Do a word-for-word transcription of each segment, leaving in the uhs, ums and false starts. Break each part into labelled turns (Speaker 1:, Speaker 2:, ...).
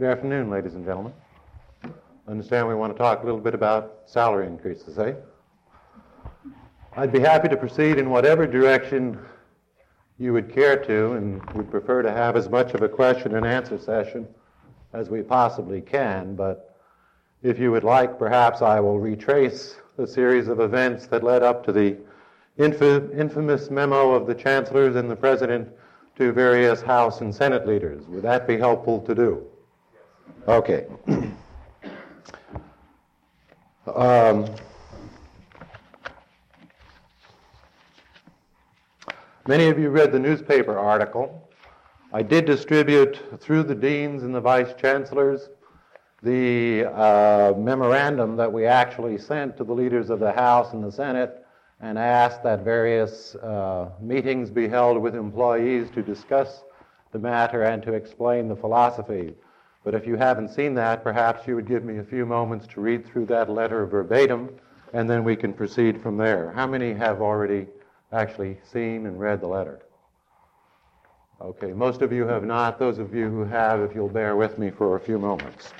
Speaker 1: Good afternoon, ladies and gentlemen. I understand we want to talk a little bit about salary increases, eh? I'd be happy to proceed in whatever direction you would care to, and would prefer to have as much of a question and answer session as we possibly can, but if you would like, perhaps I will retrace the series of events that led up to the inf- infamous memo of the chancellors and the president to various House and Senate leaders. Would that be helpful to do? Okay. um, many of you read the newspaper article. I did distribute through the deans and the vice chancellors the uh, memorandum that we actually sent to the leaders of the House and the Senate and asked that various uh, meetings be held with employees to discuss the matter and to explain the philosophy. But if you haven't seen that, perhaps you would give me a few moments to read through that letter verbatim, and then we can proceed from there. How many have already actually seen and read the letter? Okay, most of you have not. Those of you who have, if you'll bear with me for a few moments.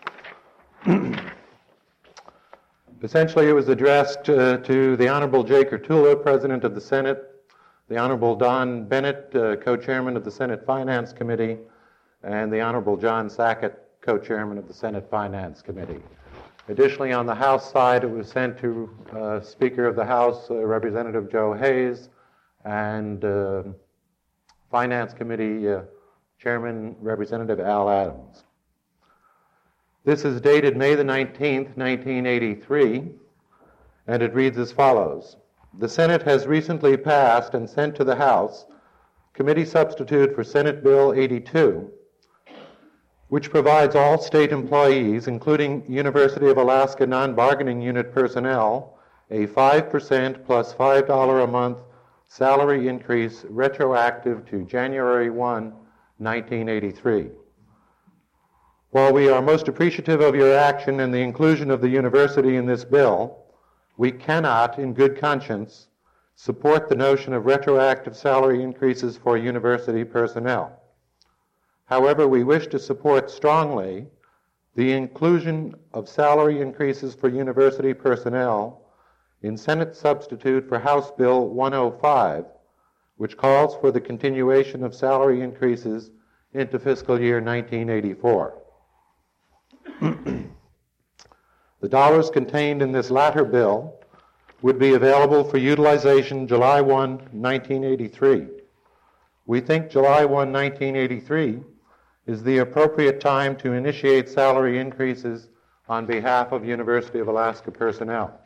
Speaker 1: Essentially, it was addressed uh, to the Honorable Jay Kurtula, President of the Senate, the Honorable Don Bennett, uh, Co-Chairman of the Senate Finance Committee, and the Honorable John Sackett, Co-Chairman of the Senate Finance Committee. Additionally, on the House side, it was sent to uh, Speaker of the House, uh, Representative Joe Hayes, and uh, Finance Committee uh, Chairman, Representative Al Adams. This is dated May the nineteenth, nineteen eighty-three, and it reads as follows. The Senate has recently passed and sent to the House Committee Substitute for Senate Bill eighty-two, which provides all state employees, including University of Alaska non-bargaining unit personnel, a five percent plus five dollars a month salary increase retroactive to January first, nineteen eighty-three. While we are most appreciative of your action and the inclusion of the university in this bill, we cannot, in good conscience, support the notion of retroactive salary increases for university personnel. However, we wish to support strongly the inclusion of salary increases for university personnel in Senate substitute for House Bill one oh five, which calls for the continuation of salary increases into fiscal year nineteen eighty-four. The dollars contained in this latter bill would be available for utilization July first, nineteen eighty-three. We think July first, nineteen eighty-three is the appropriate time to initiate salary increases on behalf of University of Alaska personnel.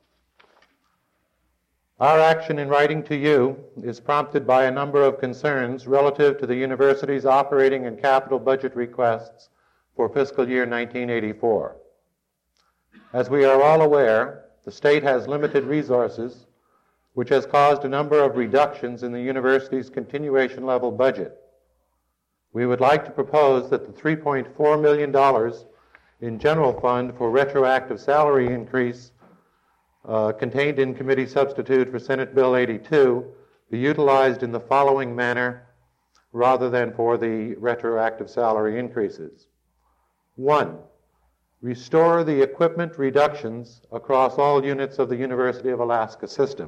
Speaker 1: Our action in writing to you is prompted by a number of concerns relative to the university's operating and capital budget requests for fiscal year nineteen eighty-four. As we are all aware, the state has limited resources, which has caused a number of reductions in the university's continuation level budget. We would like to propose that the three point four million dollars in general fund for retroactive salary increase uh, contained in Committee Substitute for Senate Bill eighty-two be utilized in the following manner rather than for the retroactive salary increases. One, restore the equipment reductions across all units of the University of Alaska system.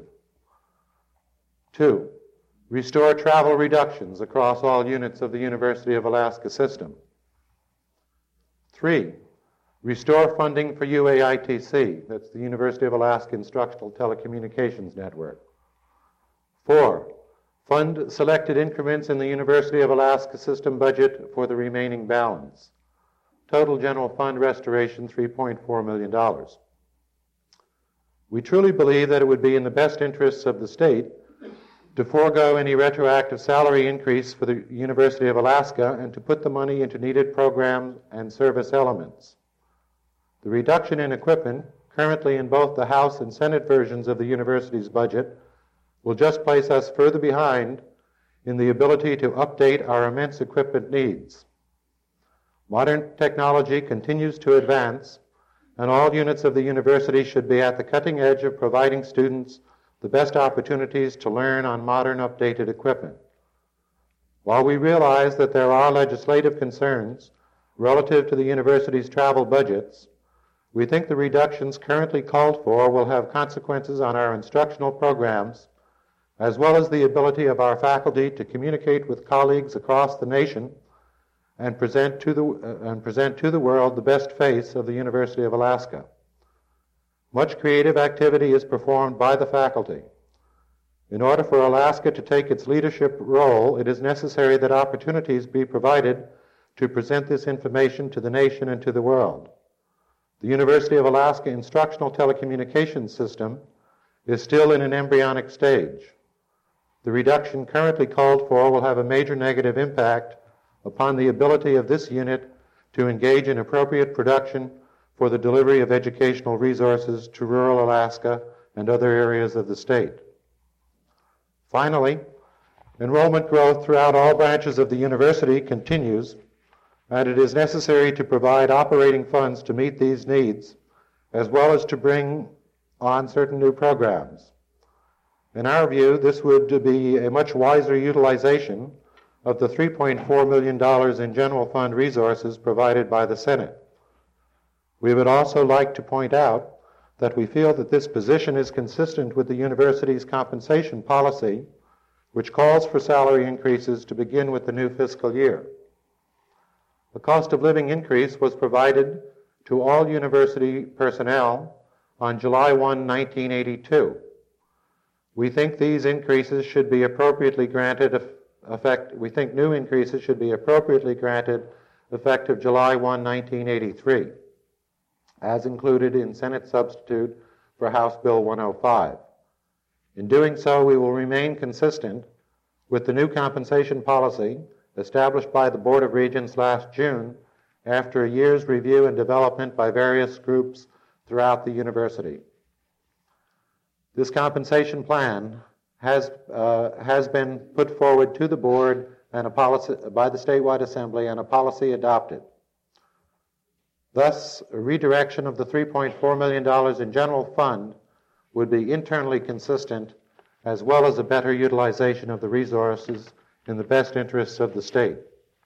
Speaker 1: Two, restore travel reductions across all units of the University of Alaska system. Three, restore funding for U A I T C, that's the University of Alaska Instructional Telecommunications Network. Four, fund selected increments in the University of Alaska system budget for the remaining balance. Total general fund restoration, three point four million dollars. We truly believe that it would be in the best interests of the state to forego any retroactive salary increase for the University of Alaska and to put the money into needed programs and service elements. The reduction in equipment, currently in both the House and Senate versions of the university's budget, will just place us further behind in the ability to update our immense equipment needs. Modern technology continues to advance, and all units of the university should be at the cutting edge of providing students the best opportunities to learn on modern, updated equipment. While we realize that there are legislative concerns Relative to the university's travel budgets, we think the reductions currently called for will have consequences on our instructional programs, as well as the ability of our faculty to communicate with colleagues across the nation and present to the, uh, and present to the world the best face of the University of Alaska. Much creative activity is performed by the faculty. In order for Alaska to take its leadership role, it is necessary that opportunities be provided to present this information to the nation and to the world. The University of Alaska instructional telecommunications system is still in an embryonic stage. The reduction currently called for will have a major negative impact upon the ability of this unit to engage in appropriate production for the delivery of educational resources to rural Alaska and other areas of the state. Finally, enrollment growth throughout all branches of the university continues, and it is necessary to provide operating funds to meet these needs, as well as to bring on certain new programs. In our view, this would be a much wiser utilization of the three point four million dollars in general fund resources provided by the Senate. We would also like to point out that we feel that this position is consistent with the university's compensation policy, which calls for salary increases to begin with the new fiscal year. The cost of living increase was provided to all university personnel on July first, nineteen eighty-two. We think these increases should be appropriately granted effect, we think new increases should be appropriately granted effective July first, nineteen eighty-three, as included in Senate substitute for House Bill one oh five. In doing so, we will remain consistent with the new compensation policy established by the Board of Regents last June after a year's review and development by various groups throughout the university. This compensation plan has, uh, has been put forward to the board and a policy by the statewide assembly and a policy adopted. Thus, a redirection of the three point four million dollars in general fund would be internally consistent, as well as a better utilization of the resources in the best interests of the state.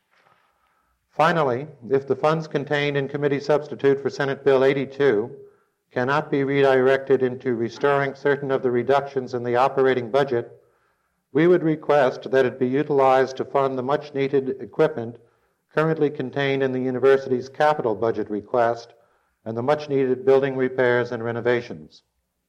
Speaker 1: Finally, if the funds contained in committee substitute for Senate Bill eighty-two cannot be redirected into restoring certain of the reductions in the operating budget, we would request that it be utilized to fund the much-needed equipment currently contained in the university's capital budget request and the much-needed building repairs and renovations.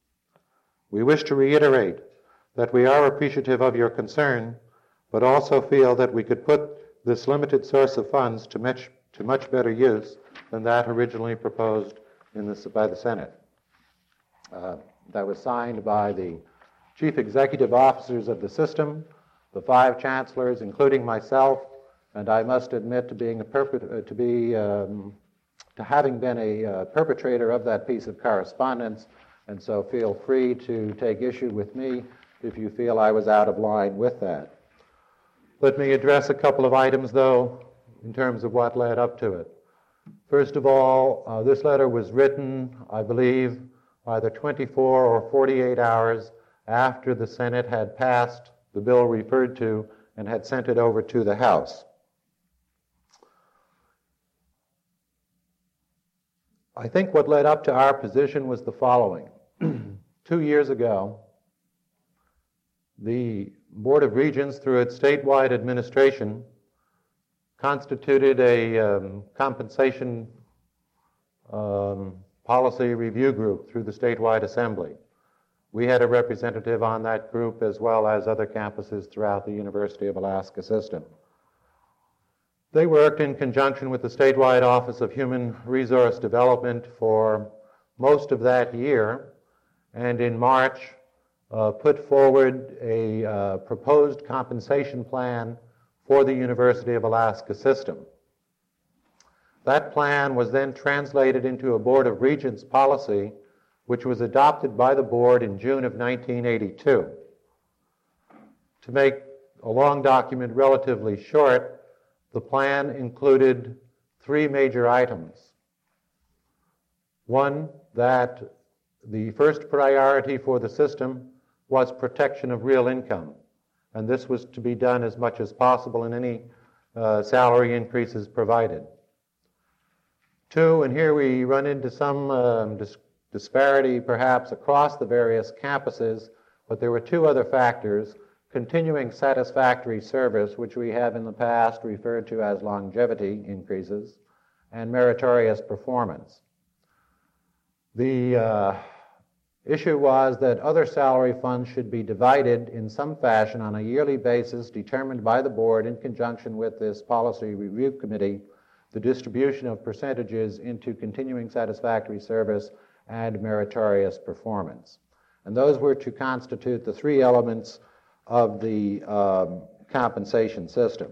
Speaker 1: We wish to reiterate that we are appreciative of your concern, but also feel that we could put this limited source of funds to much, to much better use than that originally proposed in this, by the Senate. Uh, that was signed by the chief executive officers of the system, the five chancellors, including myself, and I must admit to being a perpet- uh, to be um, to having been a uh, perpetrator of that piece of correspondence, and so feel free to take issue with me if you feel I was out of line with that. Let me address a couple of items, though, in terms of what led up to it. First of all, uh, this letter was written, I believe, either twenty-four or forty-eight hours after the Senate had passed the bill referred to and had sent it over to the House. I think what led up to our position was the following. Two years ago, the Board of Regents, through its statewide administration, constituted a um, compensation um, policy review group through the statewide assembly. We had a representative on that group, as well as other campuses throughout the University of Alaska system. They worked in conjunction with the statewide Office of Human Resource Development for most of that year, and in March uh, put forward a uh, proposed compensation plan for the University of Alaska system. That plan was then translated into a Board of Regents policy, which was adopted by the board in June of nineteen eighty-two. To make a long document relatively short, the plan included three major items. One, that the first priority for the system was protection of real income, and this was to be done as much as possible in any uh, salary increases provided. Two, and here we run into some um, dis- disparity perhaps across the various campuses, but there were two other factors: continuing satisfactory service, which we have in the past referred to as longevity increases, and meritorious performance. The uh, issue was that other salary funds should be divided in some fashion on a yearly basis determined by the board in conjunction with this policy review committee, the distribution of percentages into continuing satisfactory service and meritorious performance. And those were to constitute the three elements of the um, compensation system.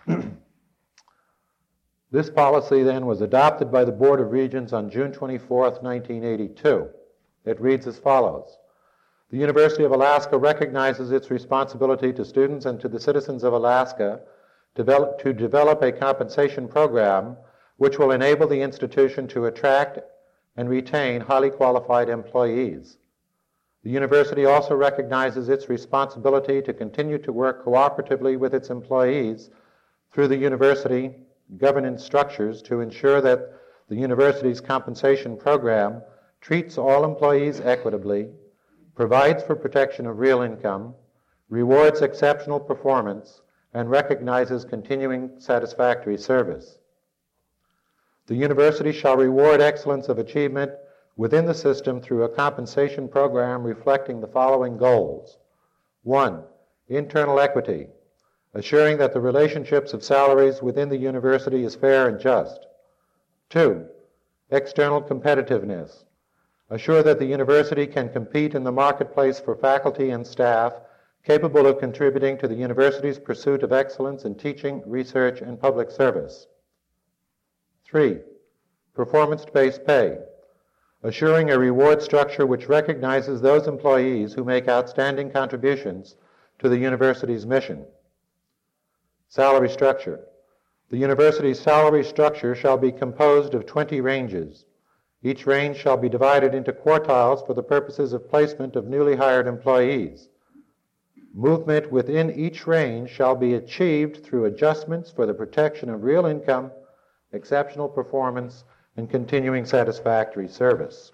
Speaker 1: This policy then was adopted by the Board of Regents on June twenty-fourth, nineteen eighty-two. It reads as follows: The University of Alaska recognizes its responsibility to students and to the citizens of Alaska develop, to develop a compensation program which will enable the institution to attract and retain highly qualified employees. The university also recognizes its responsibility to continue to work cooperatively with its employees through the university governance structures to ensure that the university's compensation program treats all employees equitably, provides for protection of real income, rewards exceptional performance, and recognizes continuing satisfactory service. The university shall reward excellence of achievement within the system through a compensation program reflecting the following goals. One, internal equity, assuring that the relationships of salaries within the university is fair and just. Two, external competitiveness, assure that the university can compete in the marketplace for faculty and staff capable of contributing to the university's pursuit of excellence in teaching, research, and public service. Three, performance-based pay, assuring a reward structure which recognizes those employees who make outstanding contributions to the university's mission. Salary structure. The university's salary structure shall be composed of twenty ranges. Each range shall be divided into quartiles for the purposes of placement of newly hired employees. Movement within each range shall be achieved through adjustments for the protection of real income, exceptional performance, and continuing satisfactory service.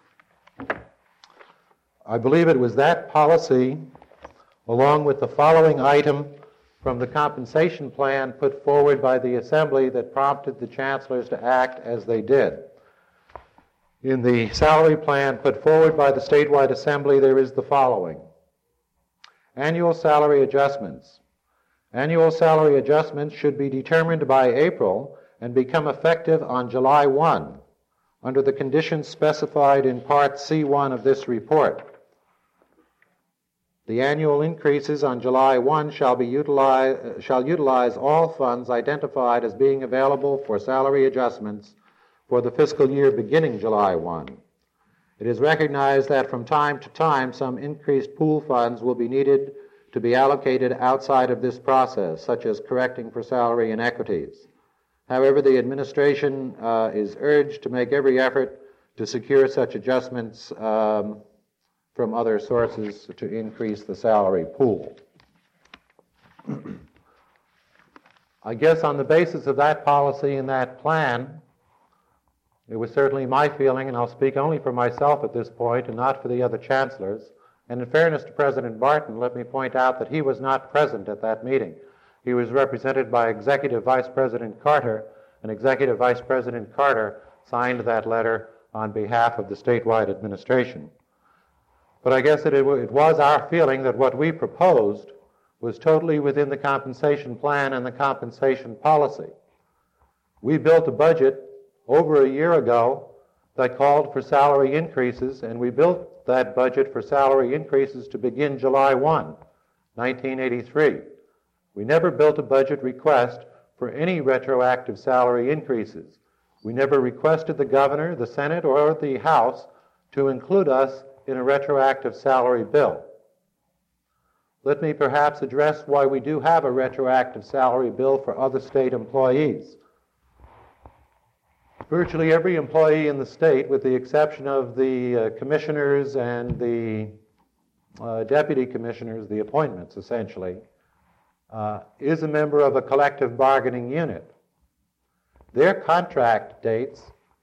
Speaker 1: I believe it was that policy, along with the following item from the compensation plan put forward by the Assembly, that prompted the chancellors to act as they did. In the salary plan put forward by the statewide assembly, there is the following. Annual salary adjustments. Annual salary adjustments should be determined by April and become effective on July first, under the conditions specified in Part C one of this report. The annual increases on July first shall be utilize, shall utilize all funds identified as being available for salary adjustments for the fiscal year beginning July first. It is recognized that from time to time some increased pool funds will be needed to be allocated outside of this process, such as correcting for salary inequities. However, the administration uh, is urged to make every effort to secure such adjustments um, from other sources to increase the salary pool. I guess on the basis of that policy and that plan, it was certainly my feeling, and I'll speak only for myself at this point and not for the other chancellors. And in fairness to President Barton, let me point out that he was not present at that meeting. He was represented by Executive Vice President Carter, and Executive Vice President Carter signed that letter on behalf of the statewide administration. But I guess that it, w- it was our feeling that what we proposed was totally within the compensation plan and the compensation policy. We built a budget over a year ago that called for salary increases, and we built that budget for salary increases to begin July first, nineteen eighty-three. We never built a budget request for any retroactive salary increases. We never requested the governor, the Senate, or the House to include us in a retroactive salary bill. Let me perhaps address why we do have a retroactive salary bill for other state employees. Virtually every employee in the state, with the exception of the uh, commissioners and the uh, deputy commissioners, the appointments essentially, uh, is a member of a collective bargaining unit. Their contract dates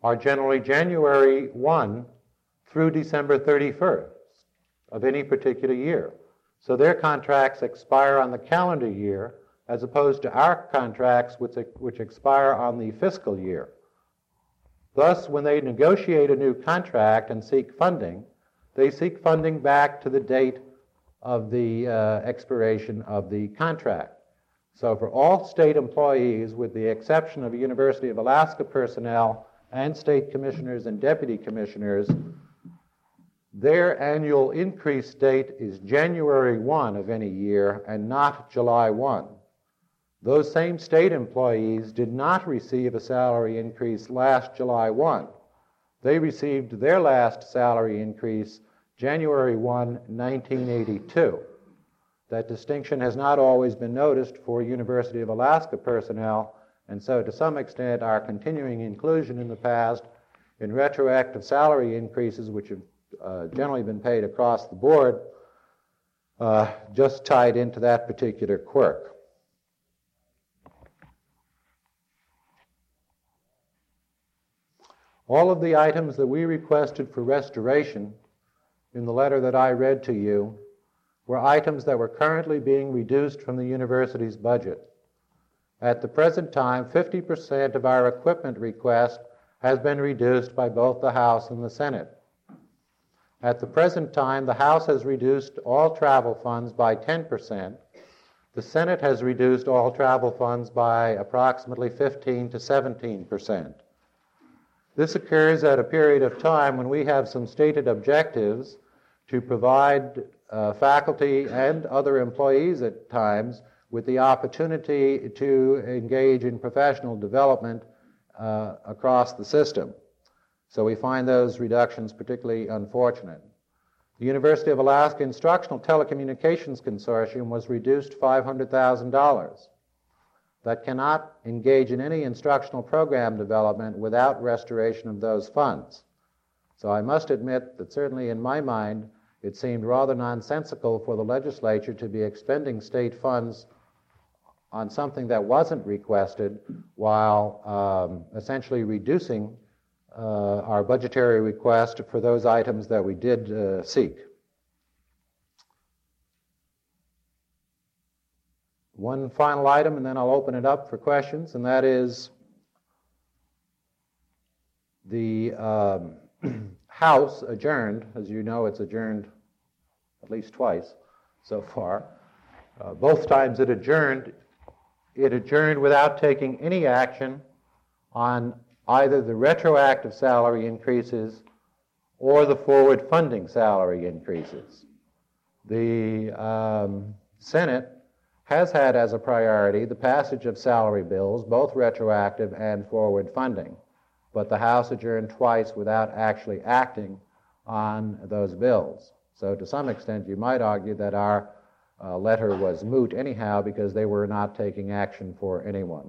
Speaker 1: are generally January first through December thirty-first of any particular year. So their contracts expire on the calendar year as opposed to our contracts which, which expire on the fiscal year. Thus, when they negotiate a new contract and seek funding, they seek funding back to the date of the uh, expiration of the contract. So for all state employees, with the exception of University of Alaska personnel and state commissioners and deputy commissioners, their annual increase date is January first of any year and not July first. Those same state employees did not receive a salary increase last July first. They received their last salary increase January first, nineteen eighty-two. That distinction has not always been noticed for University of Alaska personnel, and so to some extent our continuing inclusion in the past in retroactive salary increases, which have uh, generally been paid across the board, uh, just tied into that particular quirk. All of the items that we requested for restoration in the letter that I read to you were items that were currently being reduced from the university's budget. At the present time, fifty percent of our equipment request has been reduced by both the House and the Senate. At the present time, the House has reduced all travel funds by ten percent. The Senate has reduced all travel funds by approximately fifteen to seventeen percent. This occurs at a period of time when we have some stated objectives to provide uh, faculty and other employees at times with the opportunity to engage in professional development uh, across the system. So we find those reductions particularly unfortunate. The University of Alaska Instructional Telecommunications Consortium was reduced five hundred thousand dollars. That cannot engage in any instructional program development without restoration of those funds. So I must admit that certainly in my mind, it seemed rather nonsensical for the legislature to be expending state funds on something that wasn't requested while um, essentially reducing uh, our budgetary request for those items that we did uh, seek. One final item, and then I'll open it up for questions, and that is the um, House adjourned. As you know, it's adjourned at least twice so far. Uh, both times it adjourned, it adjourned without taking any action on either the retroactive salary increases or the forward funding salary increases. The um, Senate has had as a priority the passage of salary bills, both retroactive and forward funding. But the House adjourned twice without actually acting on those bills. So to some extent, you might argue that our uh, letter was moot anyhow because they were not taking action for anyone.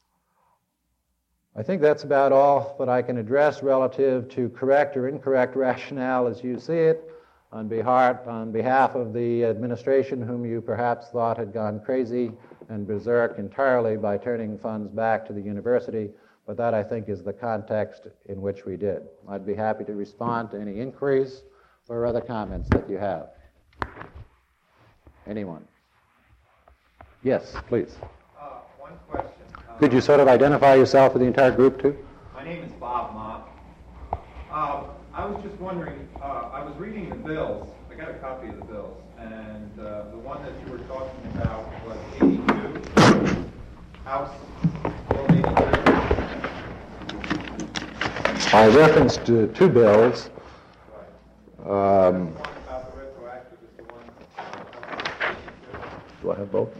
Speaker 1: I think that's about all that I can address relative to correct or incorrect rationale as you see it. On behalf, on behalf of the administration, whom you perhaps thought had gone crazy and berserk entirely by turning funds back to the university, but that, I think, is the context in which we did. I'd be happy to respond to any inquiries or other comments that you have. Anyone? Yes, please.
Speaker 2: Uh, one question. Uh,
Speaker 1: Could you sort of identify yourself for the entire group, too?
Speaker 2: My name is Bob Mock. Uh, I was just wondering, uh, I was reading the bills. I got a copy of the bills, and uh, the one that you were talking about was eighty-two, House Bill eighty-two.
Speaker 1: I referenced uh, two bills.
Speaker 2: Right.
Speaker 1: Um,
Speaker 2: The one about the retroactive is the one uh,
Speaker 1: do I have both?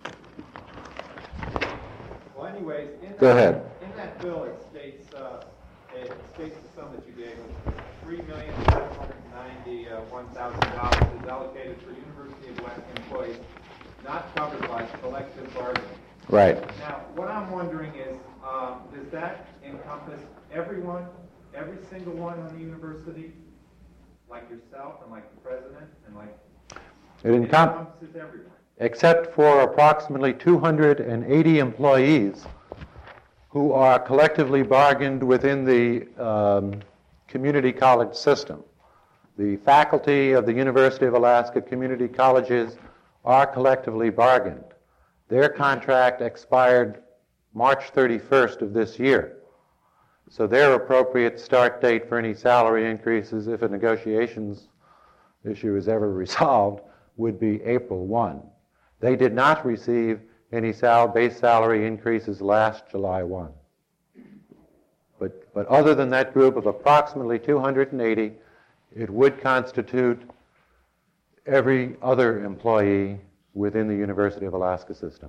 Speaker 2: Well, anyways, in
Speaker 1: Go
Speaker 2: that,
Speaker 1: ahead.
Speaker 2: In that bill, it states uh, it states the sum that you gave us. three million seven hundred ninety-one thousand dollars is allocated for University of Alaska employees not covered by collective bargaining.
Speaker 1: Right.
Speaker 2: Now, what I'm wondering is, um, does that encompass everyone, every single one on the university, like yourself and like the president and like
Speaker 1: It,
Speaker 2: it
Speaker 1: encom-
Speaker 2: encompasses everyone?
Speaker 1: except for approximately two hundred eighty employees who are collectively bargained within the um, community college system. The faculty of the University of Alaska Community Colleges are collectively bargained. Their contract expired March thirty-first of this year. So their appropriate start date for any salary increases, if a negotiations issue is ever resolved, would be April first. They did not receive any sal- base salary increases last July first. But, but other than that group of approximately two hundred eighty, it would constitute every other employee within the University of Alaska system.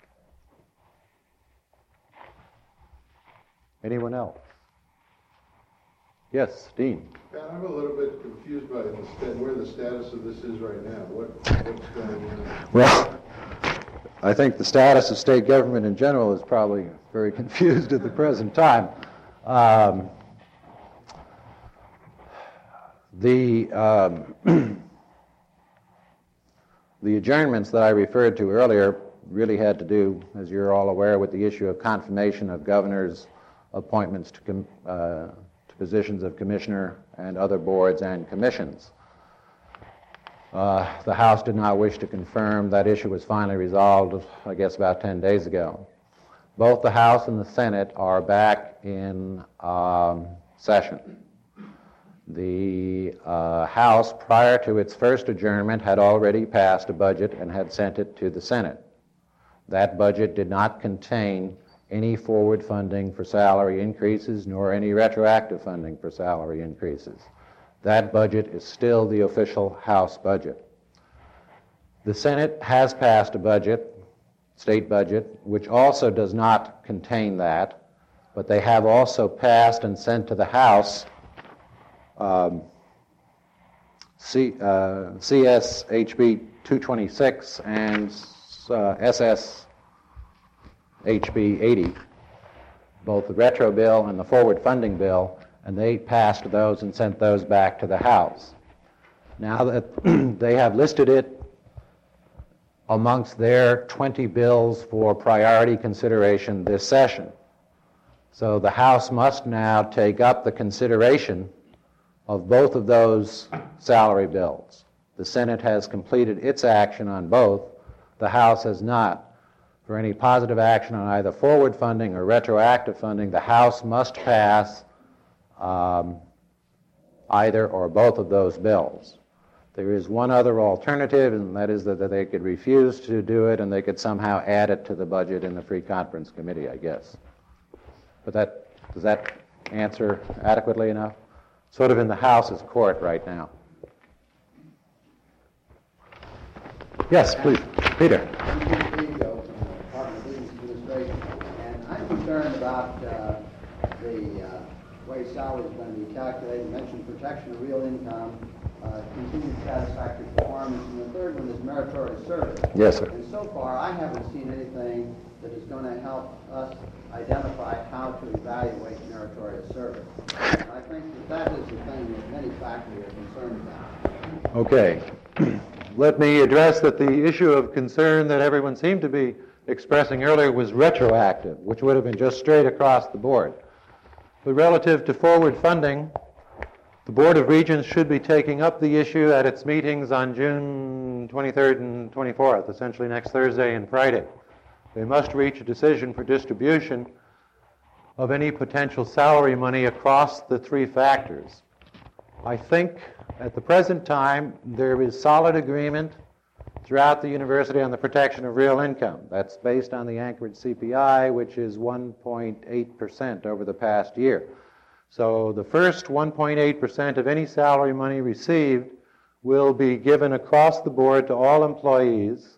Speaker 1: Anyone else? Yes, Dean.
Speaker 3: Yeah, I'm a little bit confused by the sta- where the status of this is right now. What, what's going on?
Speaker 1: Well, I think the status of state government in general is probably very confused at the present time. Um, the um, the adjournments that I referred to earlier really had to do, as you're all aware, with the issue of confirmation of governors' appointments to, com- uh, to positions of commissioner and other boards and commissions. Uh, the House did not wish to confirm. That issue was finally resolved, I guess, about ten days ago. Both the House and the Senate are back in um, session. The uh, House, prior to its first adjournment, had already passed a budget and had sent it to the Senate. That budget did not contain any forward funding for salary increases nor any retroactive funding for salary increases. That budget is still the official House budget. The Senate has passed a budget, state budget, which also does not contain that, but they have also passed and sent to the House um, C, uh, C S H B two twenty-six and uh, S S H B eighty, both the retro bill and the forward funding bill, and they passed those and sent those back to the House. Now that they have listed it amongst their twenty bills for priority consideration this session. So the House must now take up the consideration of both of those salary bills. The Senate has completed its action on both. The House has not. For any positive action on either forward funding or retroactive funding, the House must pass um, either or both of those bills. There is one other alternative, and that is that, that they could refuse to do it and they could somehow add it to the budget in the Free Conference Committee, I guess. But that, does that answer adequately enough? Sort of in the House's court right now. Yes, please. Peter.
Speaker 4: I'm Peter Vigo from the Department of Business Administration, and I'm concerned about uh, the uh, way salary is going to be calculated. You mentioned protection of real income, uh, continued satisfactory performance, and the third one is meritorious service.
Speaker 1: Yes, sir.
Speaker 4: And so far, I haven't seen anything that is going to help us identify how to evaluate meritorious service. And I think that that is the thing that many faculty are concerned about.
Speaker 1: Okay. Let me address that the issue of concern that everyone seemed to be expressing earlier was retroactive, which would have been just straight across the board. But relative to forward funding, the Board of Regents should be taking up the issue at its meetings on June twenty-third and twenty-fourth, essentially next Thursday and Friday. They must reach a decision for distribution of any potential salary money across the three factors. I think at the present time there is solid agreement throughout the university on the protection of real income. That's based on the Anchorage C P I, which is one point eight percent over the past year. So the first one point eight percent of any salary money received will be given across the board to all employees.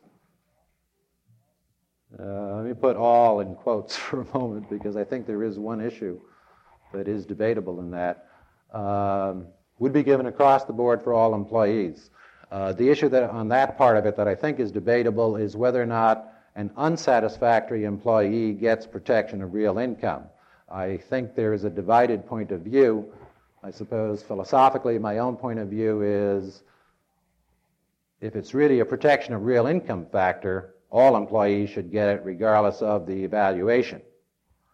Speaker 1: Uh, let me put all in quotes for a moment because I think there is one issue that is debatable in that. Um, would be given across the board for all employees. Uh, the issue that on that part of it that I think is debatable is whether or not an unsatisfactory employee gets protection of real income. I think there is a divided point of view. I suppose philosophically my own point of view is if it's really a protection of real income factor, all employees should get it regardless of the evaluation.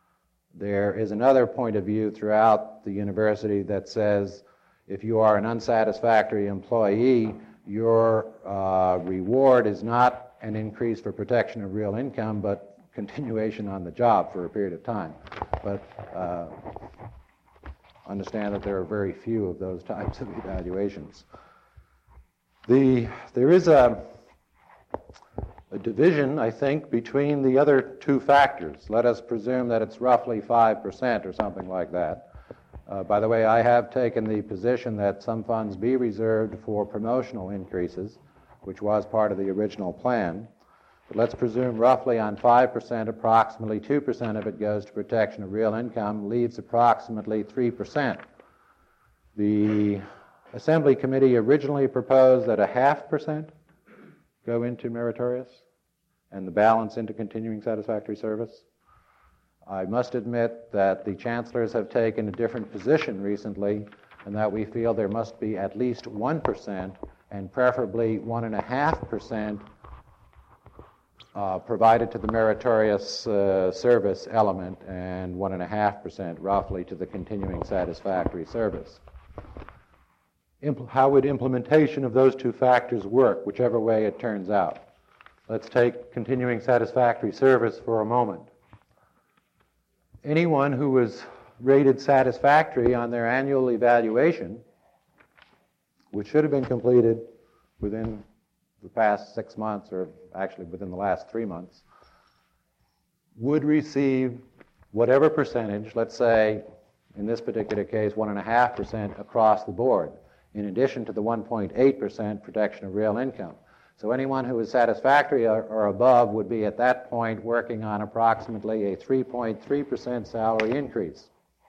Speaker 1: There is another point of view throughout the university that says if you are an unsatisfactory employee, your uh, reward is not an increase for protection of real income, but continuation on the job for a period of time. But uh, understand that there are very few of those types of evaluations. The, there is a, a division, I think, between the other two factors. Let us presume that it's roughly five percent or something like that. Uh, by the way, I have taken the position that some funds be reserved for promotional increases, which was part of the original plan. But let's presume roughly on five percent, approximately two percent of it goes to protection of real income, leaves approximately three percent. The Assembly Committee originally proposed that a half percent go into meritorious and the balance into continuing satisfactory service. I must admit that the chancellors have taken a different position recently, and that we feel there must be at least one percent and preferably one point five percent uh, provided to the meritorious uh, service element and one point five percent roughly to the continuing satisfactory service. Impl- how would implementation of those two factors work, whichever way it turns out? Let's take continuing satisfactory service for a moment. Anyone who was rated satisfactory on their annual evaluation, which should have been completed within the past six months, or actually within the last three months, would receive whatever percentage, let's say in this particular case one point five percent across the board, in addition to the one point eight percent protection of real income. So anyone who is satisfactory or, or above would be at that point working on approximately a three point three percent salary increase.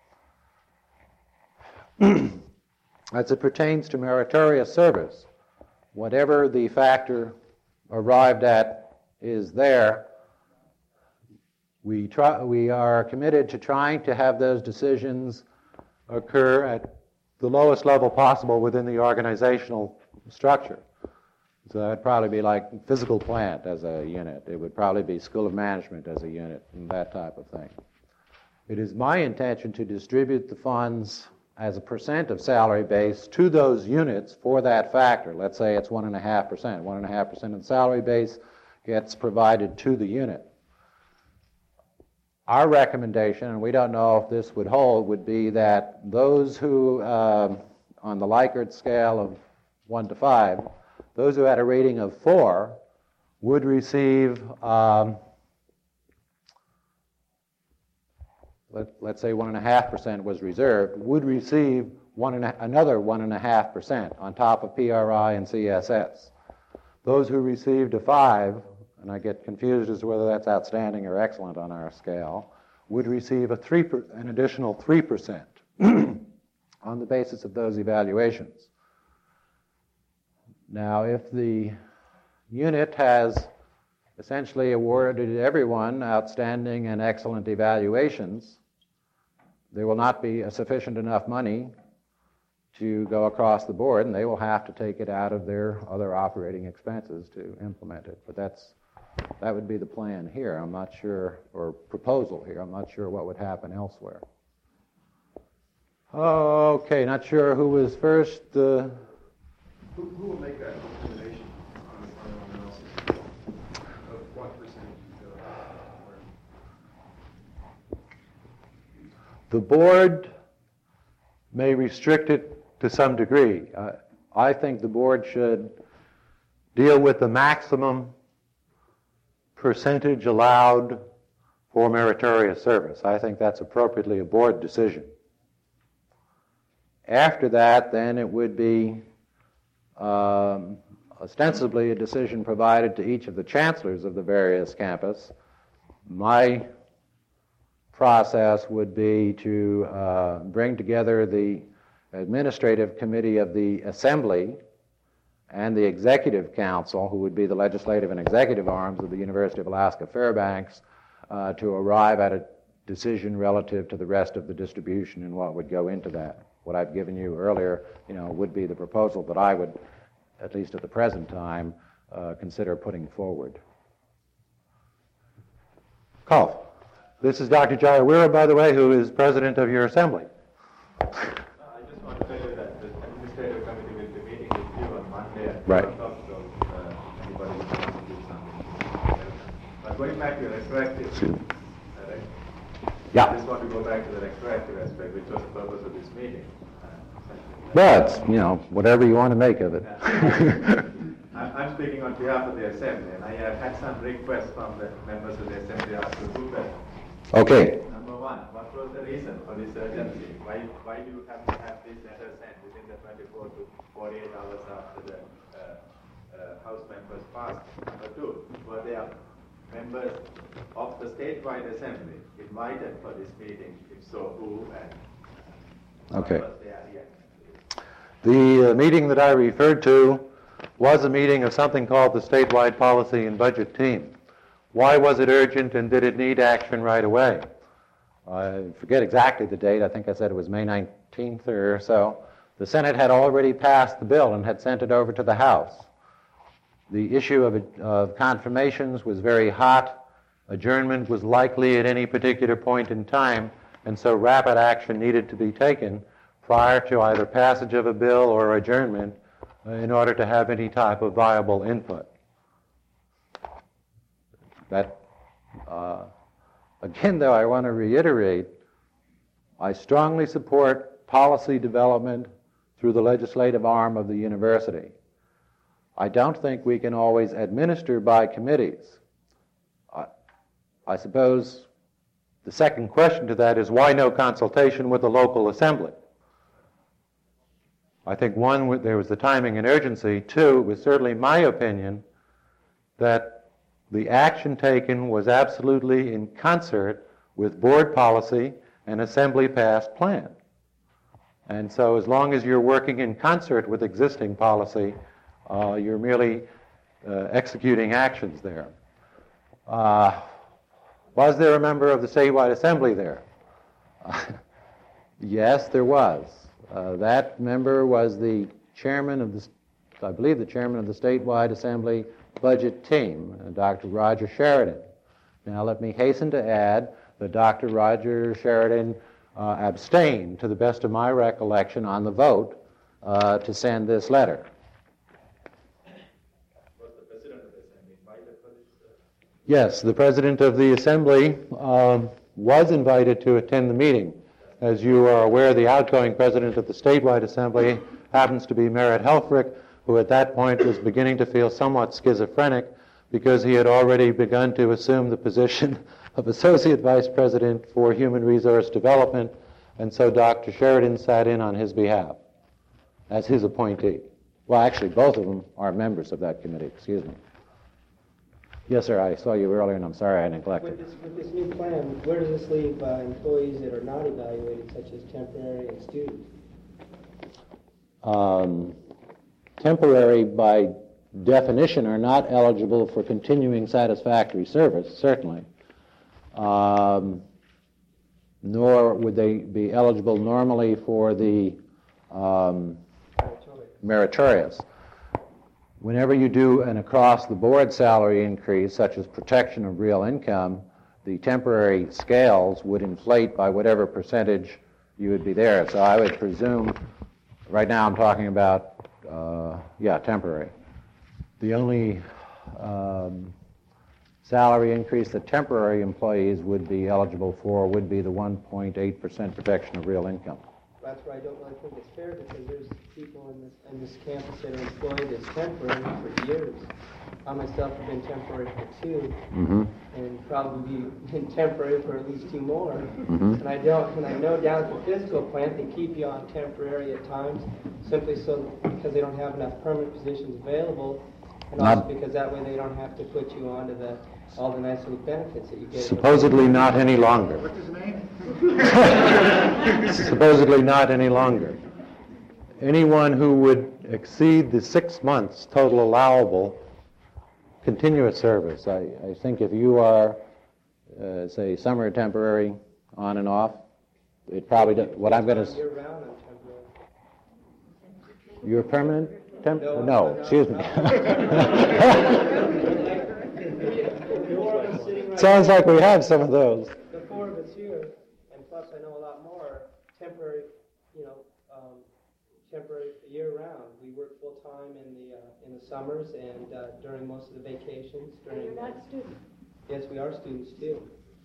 Speaker 1: As it pertains to meritorious service, whatever the factor arrived at is there. We, try, we are committed to trying to have those decisions occur at the lowest level possible within the organizational structure. So that would probably be like physical plant as a unit. It would probably be School of Management as a unit and that type of thing. It is my intention to distribute the funds as a percent of salary base to those units for that factor. Let's say it's one point five percent. one point five percent of the salary base gets provided to the unit. Our recommendation, and we don't know if this would hold, would be that those who, uh, on the Likert scale of one to five, those who had a rating of four would receive, um, let, let's say one and a half percent was reserved, would receive one and a, another one and a half percent on top of P R I and C S S. Those who received a five, and I get confused as to whether that's outstanding or excellent on our scale, would receive a three per, an additional three percent on the basis of those evaluations. Now, if the unit has essentially awarded everyone outstanding and excellent evaluations, there will not be a sufficient enough money to go across the board, and they will have to take it out of their other operating expenses to implement it. But that's that would be the plan here. I'm not sure, or proposal here. I'm not sure what would happen elsewhere. Okay, not sure who was first. Uh,
Speaker 5: Who, who will make that determination on the final analysis of what percentage you feel
Speaker 1: The board may restrict it to some degree. Uh, I think the board should deal with the maximum percentage allowed for meritorious service. I think that's appropriately a board decision. After that, then it would be um, ostensibly a decision provided to each of the chancellors of the various campus. My process would be to uh, bring together the administrative committee of the Assembly and the Executive Council, who would be the legislative and executive arms of the University of Alaska Fairbanks, uh, to arrive at a decision relative to the rest of the distribution and what would go into that. What I've given you earlier, you know, would be the proposal that I would, at least at the present time, uh, consider putting forward. Call. This is Doctor Jayawira, by the way, who is president of your assembly.
Speaker 6: I just want to tell you that the administrative committee will be meeting with you on Monday at
Speaker 1: Right.
Speaker 6: twelve o'clock, so uh, anybody who wants to do something. But going back to your retroactive, uh, right?
Speaker 1: Yeah.
Speaker 6: I just want to go back to the retroactive aspect, which was the purpose of this meeting. Uh,
Speaker 1: But, you know, whatever you want to make of it.
Speaker 6: I'm, I'm speaking on behalf of the assembly, and I have had some requests from the members of the assembly as to do that.
Speaker 1: Okay.
Speaker 6: Number one, what was the reason for this urgency? Why, why do you have to have this letter sent within the twenty-four to forty-eight hours after the uh, uh, House members passed? Number two, were there members of the statewide assembly invited for this meeting? If so, who and
Speaker 1: Okay.
Speaker 6: what was their reaction?
Speaker 1: The uh, meeting that I referred to was a meeting of something called the Statewide Policy and Budget Team. Why was it urgent, and did it need action right away? I forget exactly the date. I think I said it was May nineteenth or so. The Senate had already passed the bill and had sent it over to the House. The issue of, of confirmations was very hot. Adjournment was likely at any particular point in time, and so rapid action needed to be taken prior to either passage of a bill or adjournment uh, in order to have any type of viable input. That, uh, again, though, I want to reiterate, I strongly support policy development through the legislative arm of the university. I don't think we can always administer by committees. I, I suppose the second question to that is, why no consultation with the local assembly? I think, one, there was the timing and urgency. Two, it was certainly my opinion that the action taken was absolutely in concert with board policy and assembly-passed plan. And so as long as you're working in concert with existing policy, uh, you're merely uh, executing actions there. Uh, was there a member of the statewide assembly there? Yes, there was. Uh, that member was the chairman of the, I believe the chairman of the statewide assembly budget team, uh, Doctor Roger Sheridan. Now let me hasten to add that Doctor Roger Sheridan uh, abstained, to the best of my recollection, on the vote uh, to send this letter.
Speaker 6: Was the president of the assembly invited for this? Uh,
Speaker 1: Yes, the president of the assembly um, was invited to attend the meeting. As you are aware, the outgoing president of the statewide assembly happens to be Merritt Helfrich, who at that point was beginning to feel somewhat schizophrenic because he had already begun to assume the position of associate vice president for human resource development, and so Doctor Sheridan sat in on his behalf as his appointee. Well, actually, both of them are members of that committee. Excuse me. Yes, sir, I saw you earlier, and I'm sorry I neglected.
Speaker 7: With this, with this new plan, where does this leave uh, employees that are not evaluated, such as temporary and student?
Speaker 1: Um, temporary, by definition, are not eligible for continuing satisfactory service, certainly. Um, nor would they be eligible normally for the um, meritorious. Whenever you do an across-the-board salary increase, such as protection of real income, the temporary scales would inflate by whatever percentage you would be there. So I would presume, right now I'm talking about, uh, yeah, temporary. The only um, salary increase that temporary employees would be eligible for would be the one point eight percent protection of real income.
Speaker 7: That's why I don't really think it's fair, because there's people in this, in this campus that are employed as temporary for years. I myself have been temporary for two,
Speaker 1: Mm-hmm.
Speaker 7: and probably been temporary for at least two more.
Speaker 1: Mm-hmm.
Speaker 7: And I don't, and I know down at the physical plant they keep you on temporary at times, simply so because they don't have enough permanent positions available, and
Speaker 1: Not-
Speaker 7: also because that way they don't have to put you on to the all the nice little benefits that you get.
Speaker 1: Supposedly not any longer.
Speaker 3: What's his name?
Speaker 1: Supposedly not any longer. Anyone who would exceed the six months total allowable continuous service, I, I think if you are, uh, say, summer temporary, on and off, it probably does, what I'm going to...
Speaker 7: Year round on temporary.
Speaker 1: You're permanent temp?
Speaker 7: No,
Speaker 1: No,
Speaker 7: I'm not.
Speaker 1: excuse me.
Speaker 7: The four of us sitting right
Speaker 1: Sounds like we have some of those.
Speaker 7: The four more of us here, and plus I know a lot more temporary, you know, um, temporary year-round. We work full-time in the uh, in the summers and uh, during most of the vacations. During
Speaker 8: And you're not students.
Speaker 7: Yes, we are students too.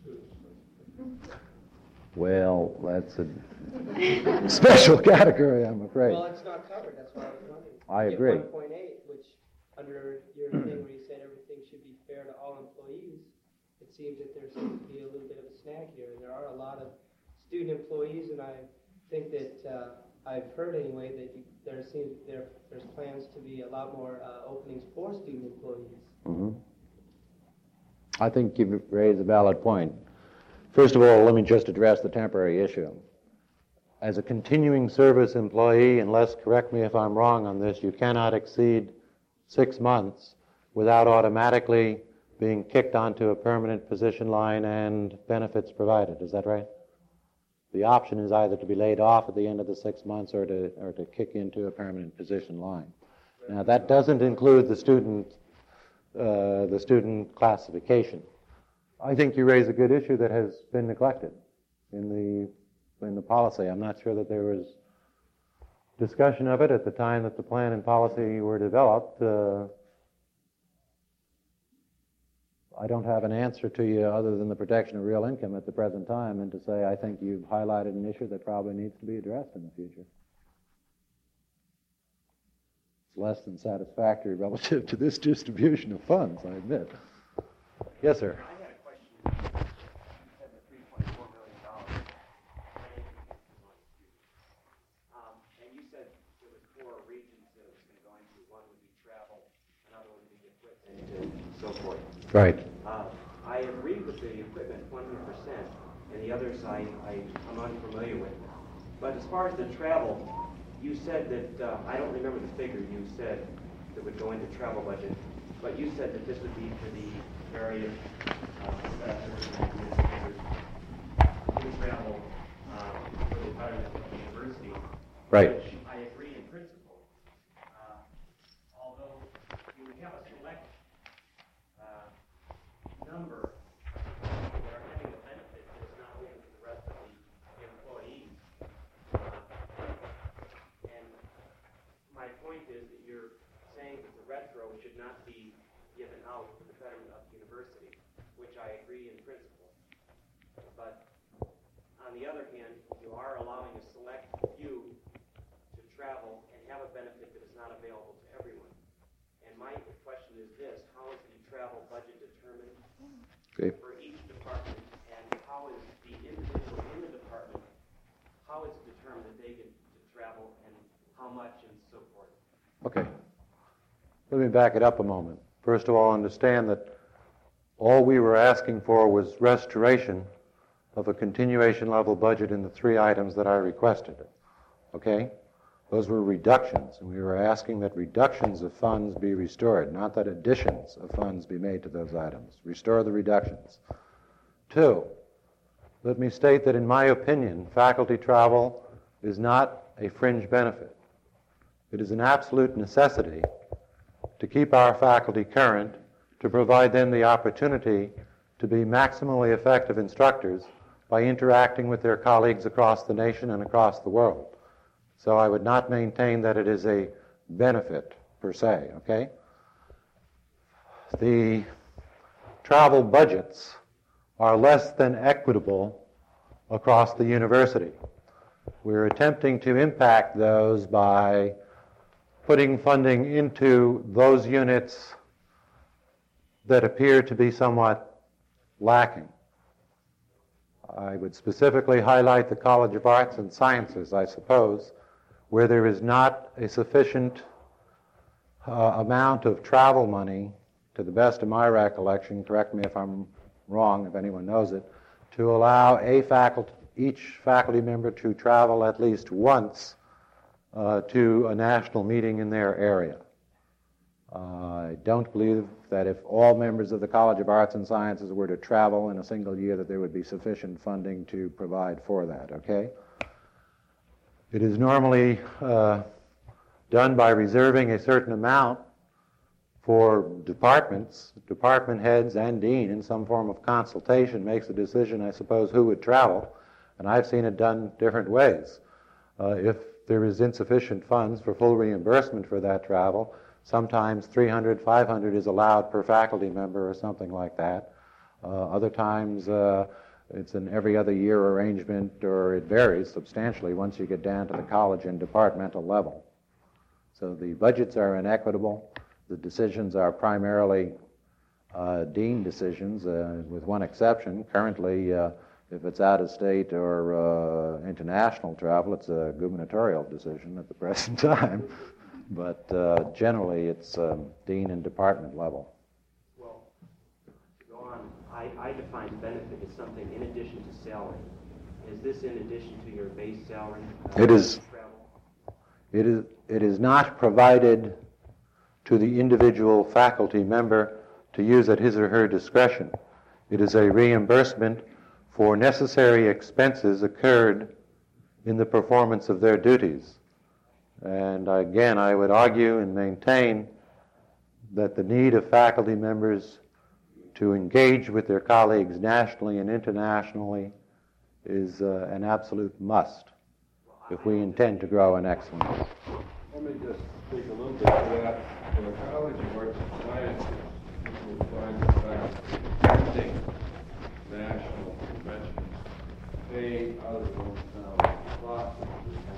Speaker 1: Well, that's a special category, I'm afraid.
Speaker 7: Well, it's not covered. That's why I was wondering.
Speaker 1: I agree.
Speaker 7: one point eight, which under your thing where you said everything should be fair to all employees, it seems that there seems to be a little bit of a snag here. And there are a lot of student employees, and I think that uh, I've heard anyway that you, there seems there there's plans to be a lot more uh, openings for student employees.
Speaker 1: Mm-hmm. I think you've raised a valid point. First of all, let me just address the temporary issue. As a continuing service employee, and Les, correct me if I'm wrong on this, you cannot exceed six months without automatically being kicked onto a permanent position line and benefits provided. Is that right? The option is either to be laid off at the end of the six months or to or to kick into a permanent position line. Now, that doesn't include the student uh, the student classification. I think you raise a good issue that has been neglected in the in the policy. I'm not sure that there was discussion of it at the time that the plan and policy were developed. Uh, I don't have an answer to you other than the protection of real income at the present time, and to say I think you've highlighted an issue that probably needs to be addressed in the future. It's less than satisfactory relative to this distribution of funds, I admit. Yes, sir.
Speaker 9: I had a question. You said the three point four million dollars um, and you said there was four regions that it was going to go into. One would be travel, another would be equipment, and so forth.
Speaker 1: Right.
Speaker 9: Uh, I agree with the equipment one hundred percent, and the others I, I, I'm unfamiliar with. But as far as the travel, you said that, uh, I don't remember the figure you said that would go into travel budget, but you said that this would be for the various uh, professors and administrators who travel uh, for the betterment of the university.
Speaker 1: Right.
Speaker 9: Which I agree in principle. Uh, although you have a select uh, number that are having a benefit that is not open to the rest of the employees. Uh, and my point is that you're saying that the retro should not be given out for the betterment of the university, which I agree in principle. But on the other hand, you are allowing a select few to travel and have a benefit that is not available to everyone. And my question is this: how is the travel budget determined
Speaker 1: Okay.
Speaker 9: for each department, and how is the individual in the department, how is it determined that they get to travel, and how much, and so forth?
Speaker 1: Okay. Let me back it up a moment. First of all, understand that all we were asking for was restoration of a continuation level budget in the three items that I requested. Okay? Those were reductions, and we were asking that reductions of funds be restored, not that additions of funds be made to those items. Restore the reductions. Two, let me state that in my opinion, faculty travel is not a fringe benefit. It is an absolute necessity to keep our faculty current, to provide them the opportunity to be maximally effective instructors by interacting with their colleagues across the nation and across the world. So I would not maintain that it is a benefit per se, okay? The travel budgets are less than equitable across the university. We're attempting to impact those by putting funding into those units that appear to be somewhat lacking. I would specifically highlight the College of Arts and Sciences, I suppose, where there is not a sufficient uh, amount of travel money, to the best of my recollection, correct me if I'm wrong, if anyone knows it, to allow a faculty, each faculty member to travel at least once uh, to a national meeting in their area. Uh, I don't believe that if all members of the College of Arts and Sciences were to travel in a single year that there would be sufficient funding to provide for that, okay? It is normally uh, done by reserving a certain amount for departments, department heads and dean in some form of consultation makes a decision, I suppose, who would travel. And I've seen it done different ways. Uh, if there is insufficient funds for full reimbursement for that travel, sometimes three hundred, five hundred is allowed per faculty member or something like that. Uh, other times uh, it's an every other year arrangement, or it varies substantially once you get down to the college and departmental level. So the budgets are inequitable. The decisions are primarily uh, dean decisions, uh, with one exception. Currently, uh, if it's out of state or uh, international travel, it's a gubernatorial decision at the present time. But uh, generally, it's um, dean and department level.
Speaker 9: Well, go on. I, I define benefit as something in addition to salary. Is this in addition to your base salary? Uh,
Speaker 1: It is.
Speaker 9: Travel?
Speaker 1: It is. It is not provided to the individual faculty member to use at his or her discretion. It is a reimbursement for necessary expenses occurred in the performance of their duties. And again, I would argue and maintain that the need of faculty members to engage with their colleagues nationally and internationally is uh, an absolute must if we intend to grow in excellence.
Speaker 3: Let me just speak a little bit to that. In the College of Arts and Sciences, you will find the fact that attending national conventions pay out of their own salary classes.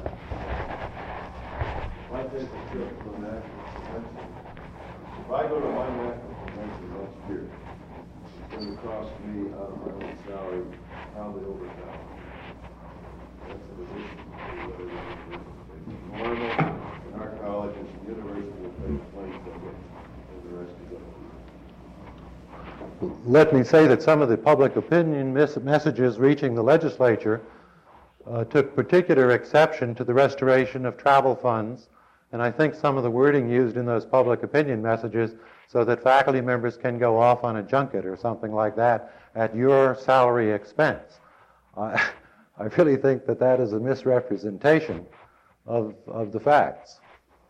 Speaker 3: If I take a trip to a national convention, if I go to my national convention next year, it's going to cost me out of my own salary probably over a thousand. That's in addition to what it is normal in our colleges. The university will pay twenty tickets, and the rest is up to you.
Speaker 1: Let me say that some of the public opinion mes- messages reaching the legislature uh, took particular exception to the restoration of travel funds, and I think some of the wording used in those public opinion messages so that faculty members can go off on a junket or something like that at your salary expense. Uh, I really think that that is a misrepresentation of, of the facts.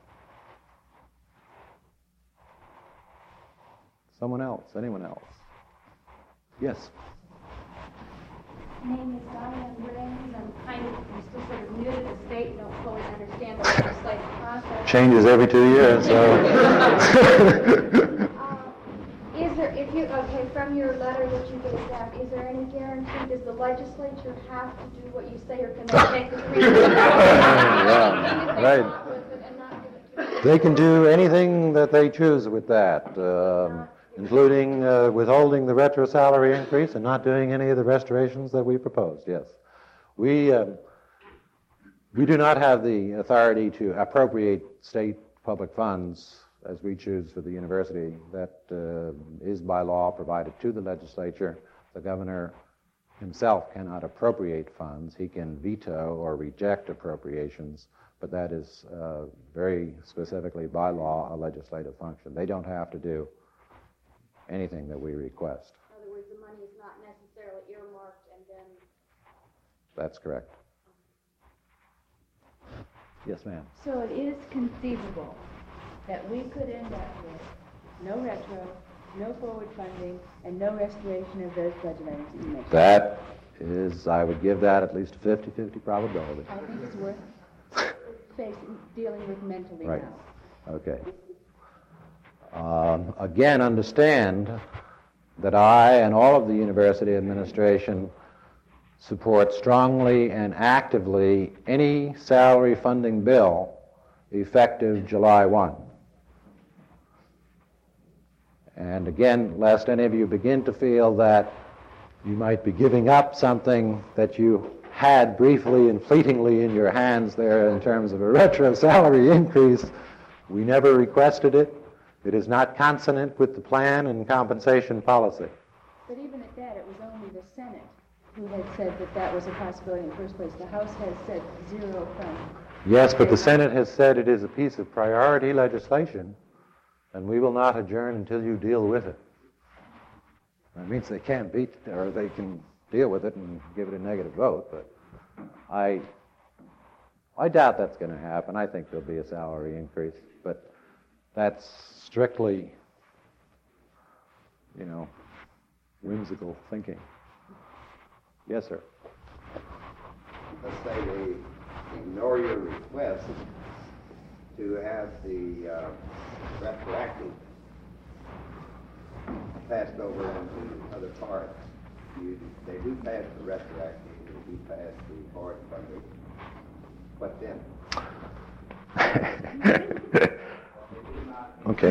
Speaker 1: Someone else? Anyone else? Yes.
Speaker 8: My name is Diane Brings. I'm kind of, I'm still sort of new to the state and don't fully understand the legislative process.
Speaker 1: Changes every two years, so.
Speaker 8: Uh, Is there, if you, okay, from your letter that you gave back, is there any guarantee, does the legislature have to do what you say, or can they take the three?
Speaker 1: Yeah, right. They can do anything that they choose with that, um, including uh, withholding the retro salary increase and not doing any of the restorations that we proposed, yes. We, um, we do not have the authority to appropriate state public funds as we choose for the university. That uh, is by law provided to the legislature. The governor himself cannot appropriate funds. He can veto or reject appropriations, but that is uh, very specifically by law a legislative function. They don't have to do anything that we request.
Speaker 8: In other words, the money is not necessarily earmarked and then...
Speaker 1: That's correct. Yes, ma'am.
Speaker 10: So it is conceivable that we could end up with no retro, no forward funding, and no restoration of those budget items that you mentioned.
Speaker 1: That is, I would give that at least a fifty-fifty probability.
Speaker 10: I think it's worth facing, dealing with mentally
Speaker 1: Right.
Speaker 10: now.
Speaker 1: Okay. Um, again, understand that I and all of the university administration support strongly and actively any salary funding bill effective July first. And again, lest any of you begin to feel that you might be giving up something that you had briefly and fleetingly in your hands there in terms of a retro salary increase, we never requested it. It is not consonant with the plan and compensation policy.
Speaker 10: But even at that, it was only the Senate who had said that that was a possibility in the first place. The House has said zero funds.
Speaker 1: Yes, but the Senate has said it is a piece of priority legislation, and we will not adjourn until you deal with it. That means they can't beat, or they can deal with it and give it a negative vote, but I, I doubt that's going to happen. I think there'll be a salary increase, but that's strictly you know, whimsical thinking. Yes, sir.
Speaker 11: Let's say they ignore your request to have the uh, retroactive passed over into other parts. You, they do pass the retroactive, they do pass the forward funding. What then?
Speaker 1: Okay.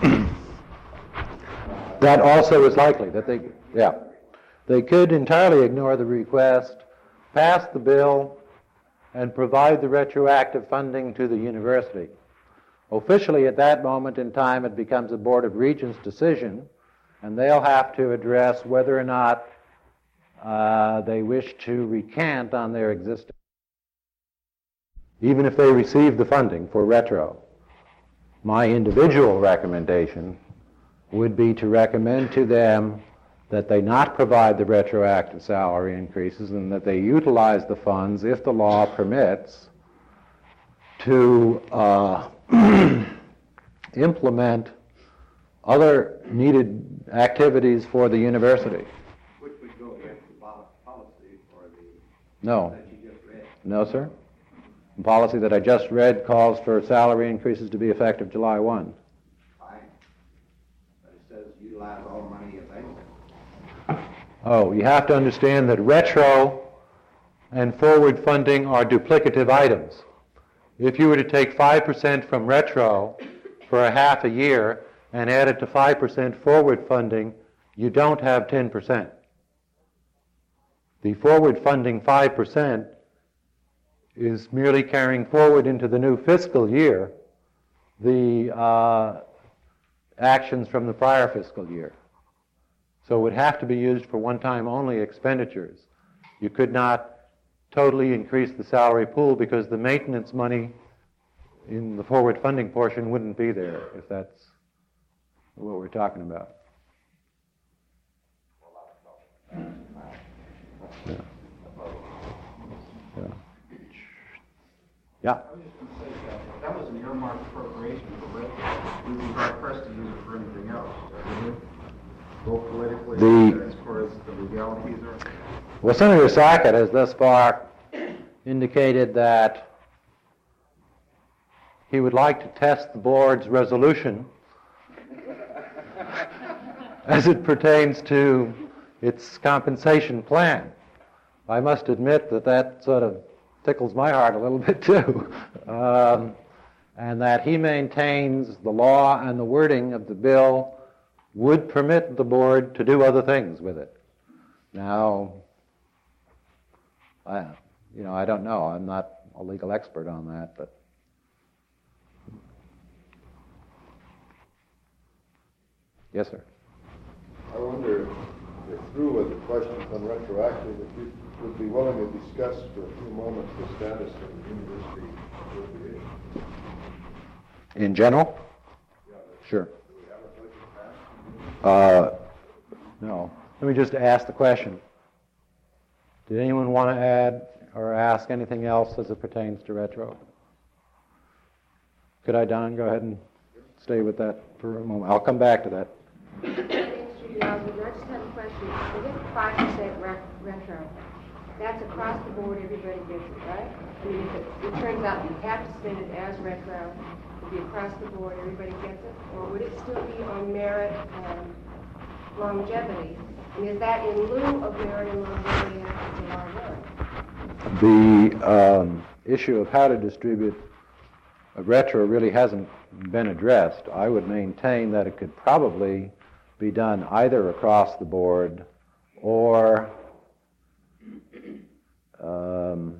Speaker 1: That also is likely that they, yeah. They could entirely ignore the request, pass the bill, and provide the retroactive funding to the university. Officially, at that moment in time, it becomes a Board of Regents decision, and they'll have to address whether or not uh, they wish to recant on their existing, even if they receive the funding for retro. My individual recommendation would be to recommend to them that they not provide the retroactive salary increases and that they utilize the funds, if the law permits, to uh, implement other needed activities for the university.
Speaker 11: Which would go against the policy or the
Speaker 1: No.
Speaker 11: that you just read.
Speaker 1: No, sir. The policy that I just read calls for salary increases to be effective July first.
Speaker 11: Fine. But it says utilize all money available.
Speaker 1: Oh, you have to understand that retro and forward funding are duplicative items. If you were to take five percent from retro for a half a year and add it to five percent forward funding, you don't have ten percent. The forward funding five percent is merely carrying forward into the new fiscal year the uh, actions from the prior fiscal year. So it would have to be used for one-time only expenditures. You could not totally increase the salary pool because the maintenance money in the forward funding portion wouldn't be there, if that's what we're talking about. Yeah. Yeah. Yeah.
Speaker 5: I was just going to say that that was an earmarked appropriation for retro. We would be hard pressed to use it for anything else. Wouldn't it? Go politically,
Speaker 1: The-
Speaker 5: as far as the legalities are.
Speaker 1: Well, Senator Sackett has thus far indicated that he would like to test the board's resolution as it pertains to its compensation plan. I must admit that that sort of tickles my heart a little bit too, um, and that he maintains the law and the wording of the bill would permit the board to do other things with it. Now, I, you know, I don't know. I'm not a legal expert on that, but yes, sir.
Speaker 3: I wonder if through with the questions on retroactive, if you would be willing to discuss for a few moments the status of the university appropriation.
Speaker 1: In general?
Speaker 3: Yeah,
Speaker 1: Sure.
Speaker 3: do we have a budget passed?
Speaker 1: Uh, no. Let me just ask the question. Did anyone want to add or ask anything else as it pertains to retro? Could I, Don, go ahead and stay with that for a moment? I'll come back to that.
Speaker 12: I just have a question. We get five percent retro. That's across the board, everybody gets it, right? I mean, if it, it turns out you have to spend it as retro, it'd be across the board, everybody gets it? Or would it still be on merit and longevity? And is that in lieu of merit and longevity after July first?
Speaker 1: The um, issue of how to distribute a retro really hasn't been addressed. I would maintain that it could probably be done either across the board or um,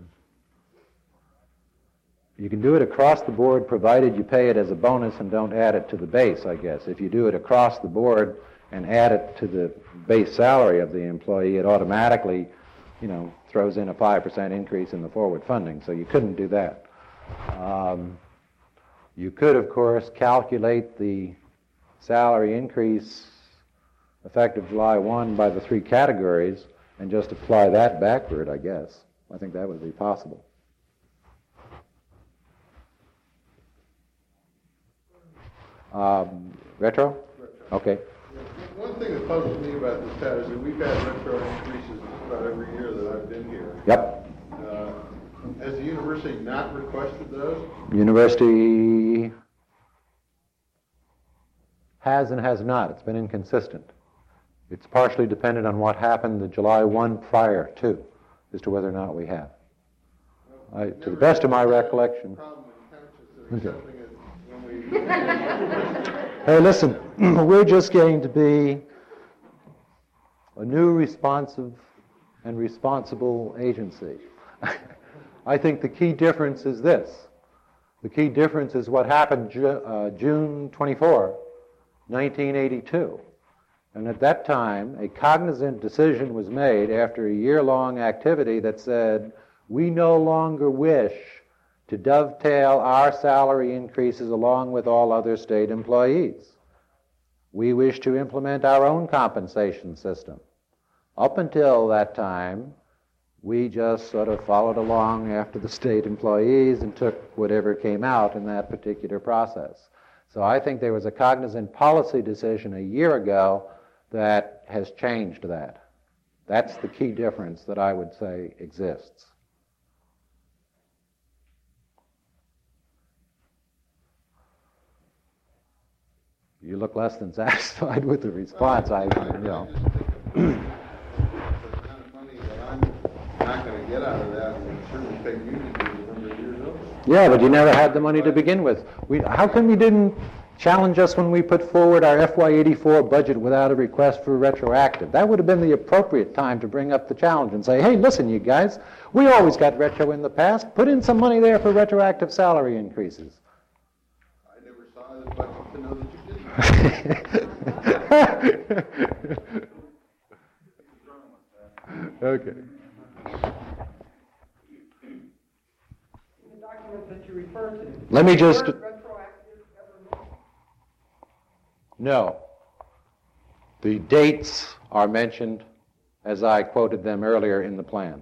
Speaker 1: you can do it across the board provided you pay it as a bonus and don't add it to the base, I guess. If you do it across the board and add it to the base salary of the employee, it automatically, you know, throws in a five percent increase in the forward funding, so you couldn't do that. Um, you could, of course, calculate the salary increase effective July first by the three categories and just apply that backward, I guess. I think that would be possible. Um, retro? Okay.
Speaker 3: One one thing that puzzles me about this, Pat, is that we've had retro increases about every year that I've been here.
Speaker 1: Yep.
Speaker 3: Uh, Has the university not requested those?
Speaker 1: University has and has not. It's been inconsistent. It's partially dependent on what happened the July first prior to, as to whether or not we have. I, to the best of my recollection. Okay. Hey, listen, we're just getting to be a new responsive and responsible agency. I think the key difference is this. The key difference is what happened Ju- uh, June twenty-fourth, nineteen eighty-two. And at that time, a cognizant decision was made after a year-long activity that said, we no longer wish to dovetail our salary increases along with all other state employees. We wish to implement our own compensation system. Up until that time, we just sort of followed along after the state employees and took whatever came out in that particular process. So I think there was a cognizant policy decision a year ago that has changed that. That's the key difference that I would say exists. You look less than satisfied with the response. I, you know.
Speaker 3: Not going to get out of that, and certainly pay union dues a number of years over.
Speaker 1: Yeah, but you never had the money to begin with. We, how come you didn't challenge us when we put forward our F Y eighty-four budget without a request for retroactive? That would have been the appropriate time to bring up the challenge and say, hey, listen, you guys, we always got retro in the past. Put in some money there for retroactive salary increases.
Speaker 3: I never saw the budget to know that you didn't.
Speaker 1: Okay.
Speaker 7: The document that you refer to.
Speaker 1: Let me just...
Speaker 7: Retroactive ever made?
Speaker 1: No. The dates are mentioned as I quoted them earlier in the plan.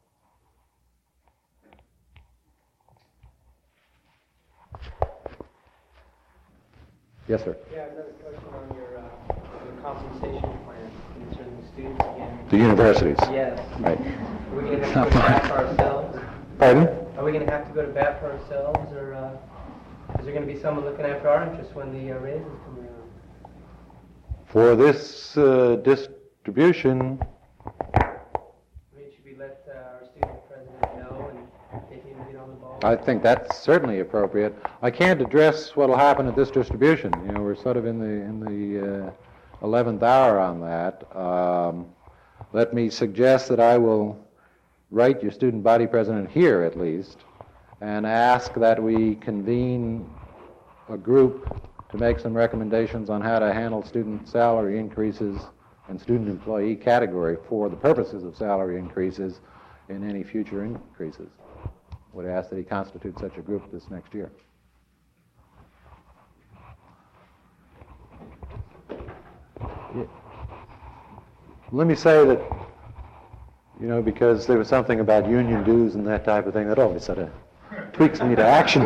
Speaker 1: Yes, sir.
Speaker 7: Yeah, another question on your, uh, your compensation plan concerning students again.
Speaker 1: The universities.
Speaker 7: Yes.
Speaker 1: Right.
Speaker 7: Are we going to have to go to bat for ourselves?
Speaker 1: Pardon?
Speaker 7: Are we going to have to go to bat for ourselves, or uh, is there going to be someone looking after our interests when the uh, raises come around?
Speaker 1: For this uh, distribution,
Speaker 7: I mean, should we let uh, our student president know and get him to get on the ball?
Speaker 1: I think that's certainly appropriate. I can't address what will happen at this distribution. You know, we're sort of in the in the uh, eleventh hour on that. Um, let me suggest that I will write your student body president here, at least, and ask that we convene a group to make some recommendations on how to handle student salary increases and student employee category for the purposes of salary increases in any future increases. Would ask that he constitute such a group this next year. Yeah. Let me say that, you know, because there was something about union dues and that type of thing, that always sort of tweaks me to action.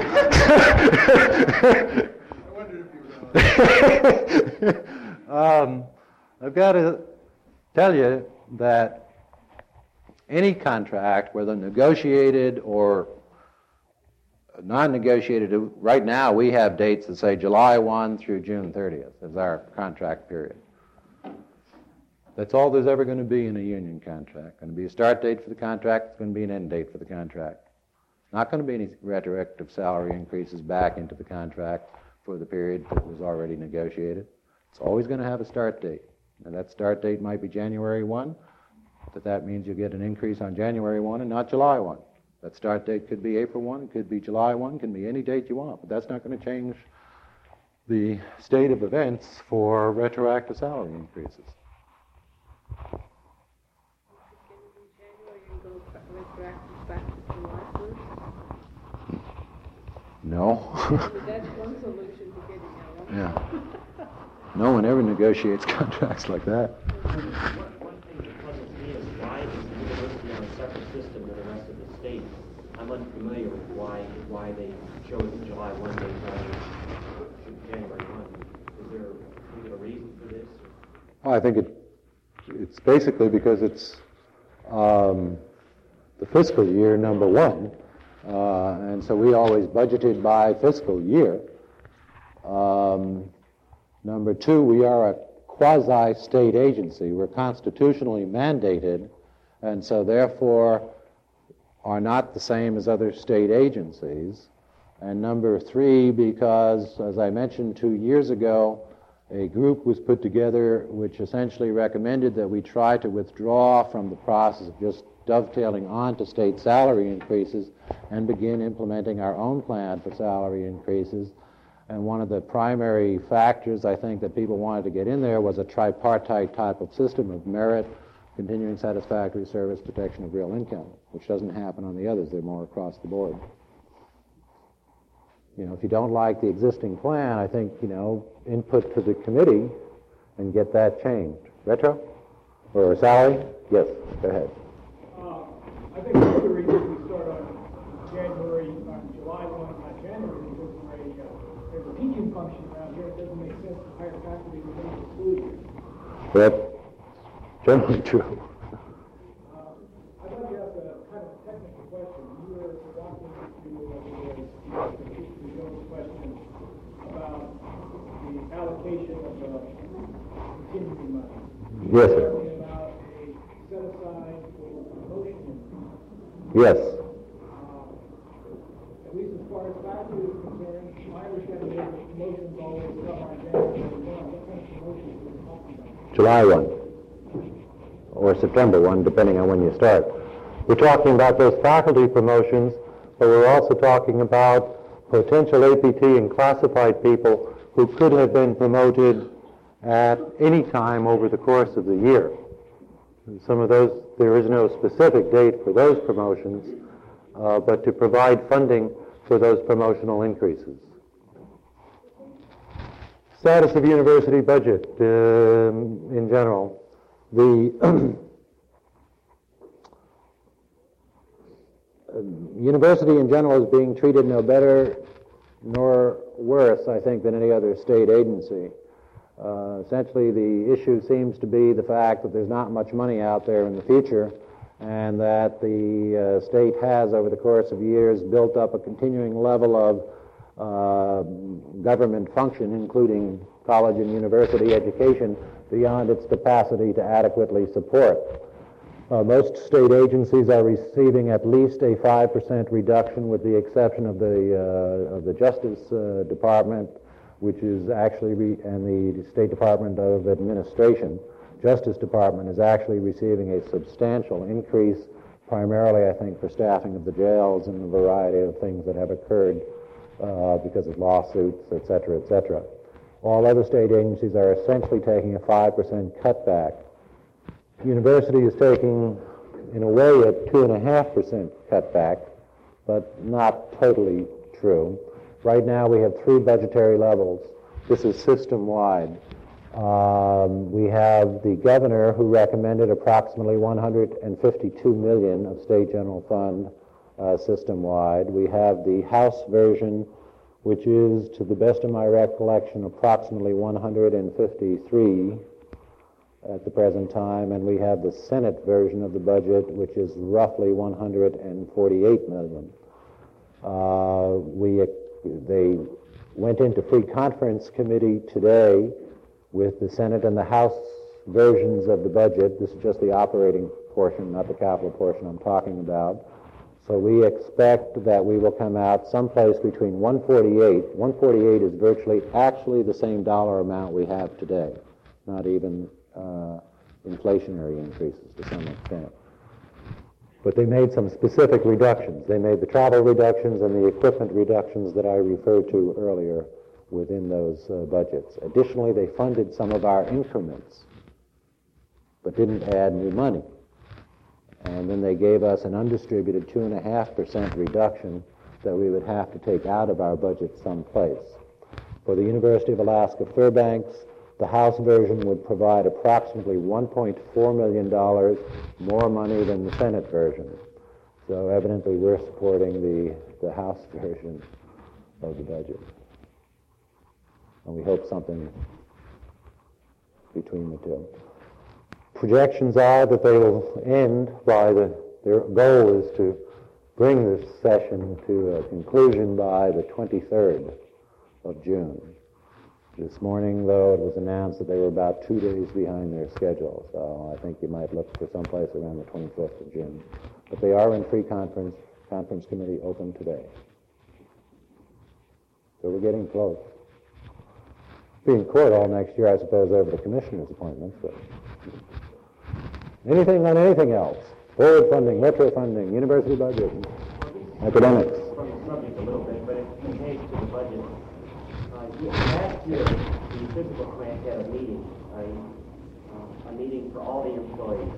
Speaker 3: I wondered if you were
Speaker 1: um, I've got to tell you that any contract, whether negotiated or non-negotiated, right now we have dates that say July first through June thirtieth as our contract period. That's all there's ever going to be in a union contract. Going to be a start date for the contract, it's going to be an end date for the contract. Not going to be any retroactive salary increases back into the contract for the period that was already negotiated. It's always going to have a start date. And that start date might be January first, but that means you get an increase on January first and not July first. That start date could be April first, it could be July first, it can be any date you want, but that's not going to change the state of events for retroactive salary increases. No.
Speaker 12: That's one solution to getting out.
Speaker 1: Yeah. No one ever negotiates contracts like that.
Speaker 9: One, one thing that puzzles me is why is the university on a separate system than the rest of the state? I'm unfamiliar with why why they chose the July first date rather than January first. Is there, is there a reason for this?
Speaker 1: Well, I think it, it's basically because it's um, the fiscal year number one, uh, and so we always budgeted by fiscal year. Um, number two, we are a quasi-state agency. We're constitutionally mandated, and so therefore are not the same as other state agencies. And number three, because, as I mentioned two years ago, a group was put together which essentially recommended that we try to withdraw from the process of just dovetailing on to state salary increases and begin implementing our own plan for salary increases. And one of the primary factors, I think, that people wanted to get in there was a tripartite type of system of merit, continuing satisfactory service, protection of real income, which doesn't happen on the others. They're more across the board. You know, if you don't like the existing plan, I think, you know, input to the committee and get that changed. Retro? Or salary? Yes, go ahead.
Speaker 13: Uh, I think one of the reasons we start on January, on July first, not January, because we're a, uh, there's a teaching function around here. It doesn't make sense to hire faculty within the school year.
Speaker 1: That's generally true.
Speaker 13: Uh, I'd like to ask a kind of technical question. You were walking through the question about the allocation of the continuing money.
Speaker 1: Yes, sir.
Speaker 13: You're talking about a set aside for promotion.
Speaker 1: Yes.
Speaker 13: Uh, at least as far as faculty is concerned, my understanding is that promotions always come on January first. What kind of promotions are we talking about?
Speaker 1: July first. Or September first, depending on when you start. We're talking about those faculty promotions, but we're also talking about potential A P T and classified people who could have been promoted at any time over the course of the year. And some of those, there is no specific date for those promotions, uh, but to provide funding for those promotional increases. Status of university budget um, in general. The university in general is being treated no better nor worse, I think, than any other state agency. Uh, essentially, the issue seems to be the fact that there's not much money out there in the future, and that the uh, state has, over the course of years, built up a continuing level of uh, government function, including college and university education, beyond its capacity to adequately support. Uh, most state agencies are receiving at least a five percent reduction, with the exception of the uh, of the Justice uh, Department, which is actually, re- and the State Department of Administration. Justice Department is actually receiving a substantial increase, primarily, I think, for staffing of the jails and a variety of things that have occurred uh, because of lawsuits, et cetera, et cetera. All other state agencies are essentially taking a five percent cutback. University is taking, in a way, a two point five percent cutback, but not totally true. Right now we have three budgetary levels. This is system-wide. Um, we have the governor, who recommended approximately one hundred fifty-two million dollars of state general fund uh, system-wide. We have the House version, which is, to the best of my recollection, approximately one hundred fifty-three at the present time, and we have the Senate version of the budget, which is roughly one hundred forty-eight million dollars. Uh, we, they went into pre-conference committee today with the Senate and the House versions of the budget. This is just the operating portion, not the capital portion I'm talking about. So we expect that we will come out someplace between one forty-eight. one forty-eight is virtually actually the same dollar amount we have today, not even uh, inflationary increases to some extent. But they made some specific reductions. They made the travel reductions and the equipment reductions that I referred to earlier within those uh, budgets. Additionally, they funded some of our increments, but didn't add new money. And then they gave us an undistributed two point five percent reduction that we would have to take out of our budget someplace. For the University of Alaska Fairbanks, the House version would provide approximately one point four million dollars more money than the Senate version. So evidently we're supporting the, the House version of the budget. And we hope something between the two. Projections are that they will end by the, their goal is to bring this session to a conclusion by the twenty-third of June. This morning, though, it was announced that they were about two days behind their schedule, so I think you might look for someplace around the twenty-fifth of June. But they are in pre-conference, conference committee open today. So we're getting close. Be in court all next year, I suppose, over the commissioner's appointments, but anything on anything else? Forward funding, retro funding, university budget, academics.
Speaker 9: From the subject a little bit, but it pertains to the budget. Uh, last year, the physical plant had a meeting, a, uh, a meeting for all the employees.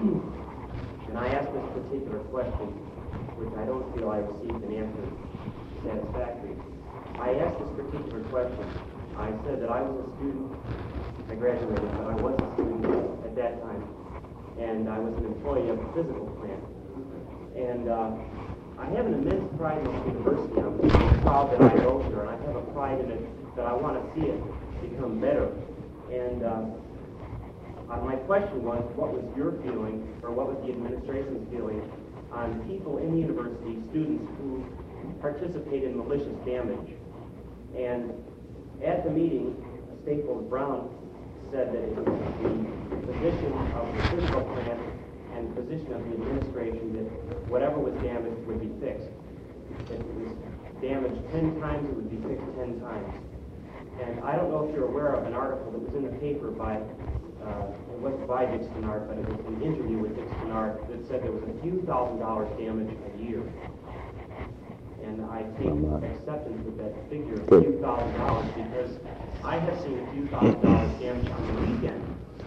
Speaker 9: And I asked this particular question, which I don't feel I received an answer satisfactory. I asked this particular question. I said that I was a student. I graduated, but I was a student at that time. And I was an employee of the physical plant. And uh, I have an immense pride in this university. I'm proud that I go here, and I have a pride in it that I want to see it become better. And uh, uh, my question was, what was your feeling, or what was the administration's feeling, on people in the university, students who participate in malicious damage? And at the meeting, Staples Brown said that it was the position of the physical plant and the position of the administration that whatever was damaged would be fixed. If it was damaged ten times, it would be fixed ten times. And I don't know if you're aware of an article that was in the paper by, uh, it wasn't by Dick Stenard, but it was an interview with Dick Stenard that said there was a few thousand dollars damage a year. And I take acceptance with that figure, a few thousand dollars, because I have seen a few thousand dollars damage on the weekend.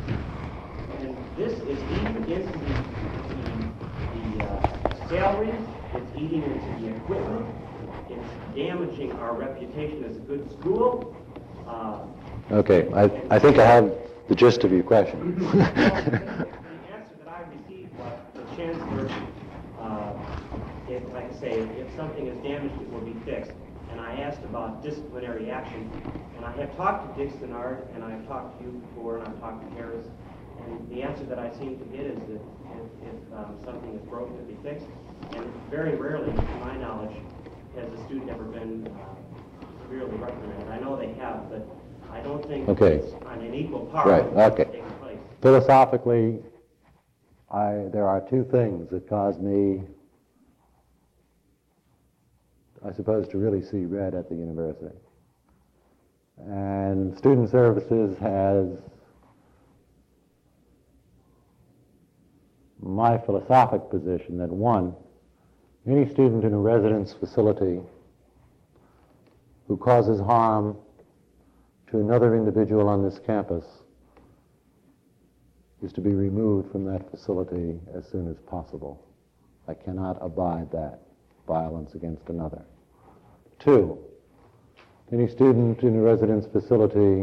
Speaker 9: And this is eating into the, the, the uh, salaries, it's eating into the equipment, it's damaging our reputation as a good school. Uh,
Speaker 1: okay, I, I think I have the gist of your question.
Speaker 9: well, the, the answer that I received was the chancellor, uh, if, like I say, if something is damaged, it will be fixed. And I asked about disciplinary action, and I have talked to Dick Stenard, and I've talked to you before, and I've talked to Harris, and the answer that I seem to get is that if, if um, something is broken, it will be fixed. And very rarely, to my knowledge, has a student ever been uh, severely reprimanded. I know they have, but I don't think
Speaker 1: okay.
Speaker 9: it's on an equal par
Speaker 1: right. Okay.
Speaker 9: taking place.
Speaker 1: Philosophically, I, there are two things that cause me, I suppose, to really see red at the university. And Student Services has my philosophic position that, one, any student in a residence facility who causes harm to another individual on this campus is to be removed from that facility as soon as possible. I cannot abide that. Violence against another. Two, any student in a residence facility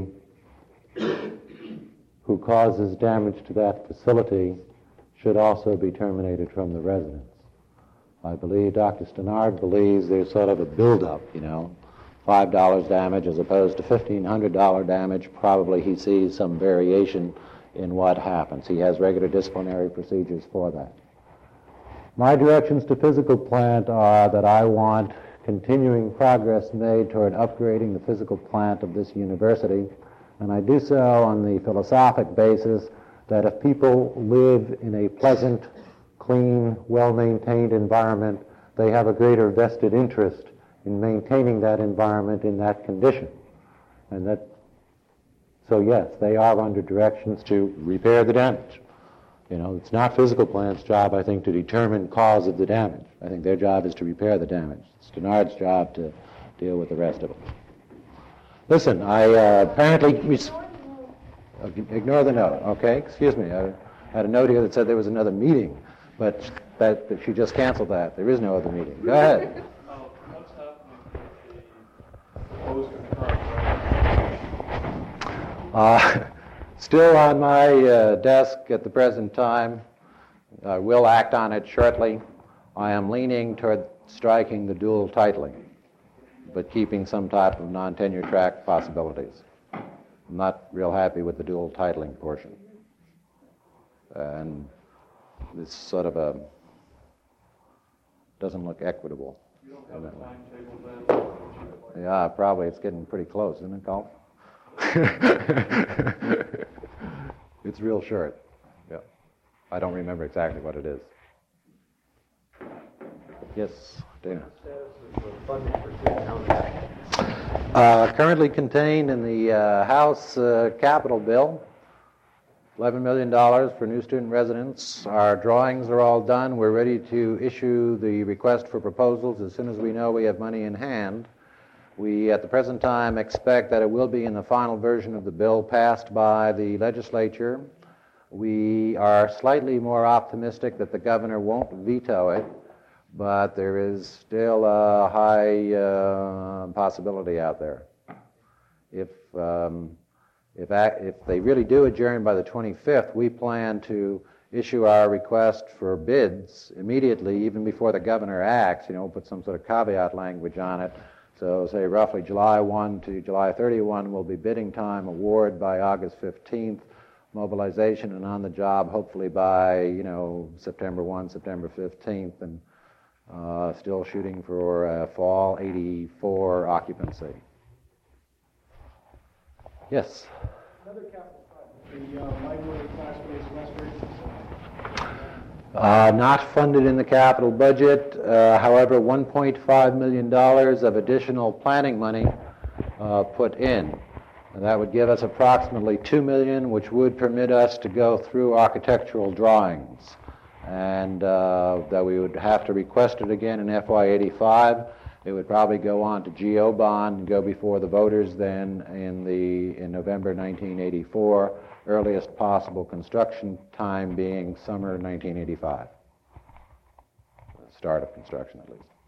Speaker 1: who causes damage to that facility should also be terminated from the residence. I believe Doctor Stenard believes there's sort of a build-up, you know, five dollars damage as opposed to fifteen hundred dollars damage. Probably he sees some variation in what happens. He has regular disciplinary procedures for that. My directions to physical plant are that I want continuing progress made toward upgrading the physical plant of this university, and I do so on the philosophic basis that if people live in a pleasant, clean, well-maintained environment, they have a greater vested interest in maintaining that environment in that condition. And that, so yes, they are under directions to repair the damage. You know, it's not physical plant's job, I think, to determine cause of the damage. I think their job is to repair the damage. It's Stenard's job to deal with the rest of it. Listen, I uh, apparently... Res- ignore the note, okay? Excuse me. I had a note here that said there was another meeting, but that, that she just canceled that. There is no other meeting. Go ahead.
Speaker 6: Uh, what's happening with the proposed concurrent?
Speaker 1: Uh, still on my uh, desk at the present time. I will act on it shortly. I am leaning toward striking the dual titling, but keeping some type of non-tenure track possibilities. I'm not real happy with the dual titling portion. And it's sort of a, doesn't look equitable.
Speaker 6: You don't have a timetable then?
Speaker 1: Yeah, probably it's getting pretty close, isn't it, Golf? It's real short. Yeah. I don't remember exactly what it is. Yes, Dana. Uh, currently contained in the uh, House uh, Capital Bill, eleven million dollars for new student residents. Our drawings are all done. We're ready to issue the request for proposals as soon as we know we have money in hand. We, at the present time, expect that it will be in the final version of the bill passed by the legislature. We are slightly more optimistic that the governor won't veto it, but there is still a high uh, possibility out there. If um, if, act, if they really do adjourn by the twenty-fifth, we plan to issue our request for bids immediately, even before the governor acts. You know, put some sort of caveat language on it. So, say roughly July first to July thirty-first will be bidding time. Award by August fifteenth. Mobilization and on the job hopefully by you know September first, September fifteenth, and Uh, still shooting for uh, fall eighty-four occupancy. Yes?
Speaker 13: Another capital project, the uh, library classrooms restoration center.
Speaker 1: Uh, not funded in the capital budget. Uh, however, one point five million dollars of additional planning money uh, put in. And that would give us approximately two million dollars, which would permit us to go through architectural drawings. And uh, that we would have to request it again in F Y eighty-five. It would probably go on to G O bond and go before the voters then in the in November nineteen eighty-four, earliest possible construction time being summer nineteen eighty-five. Start of construction, at least.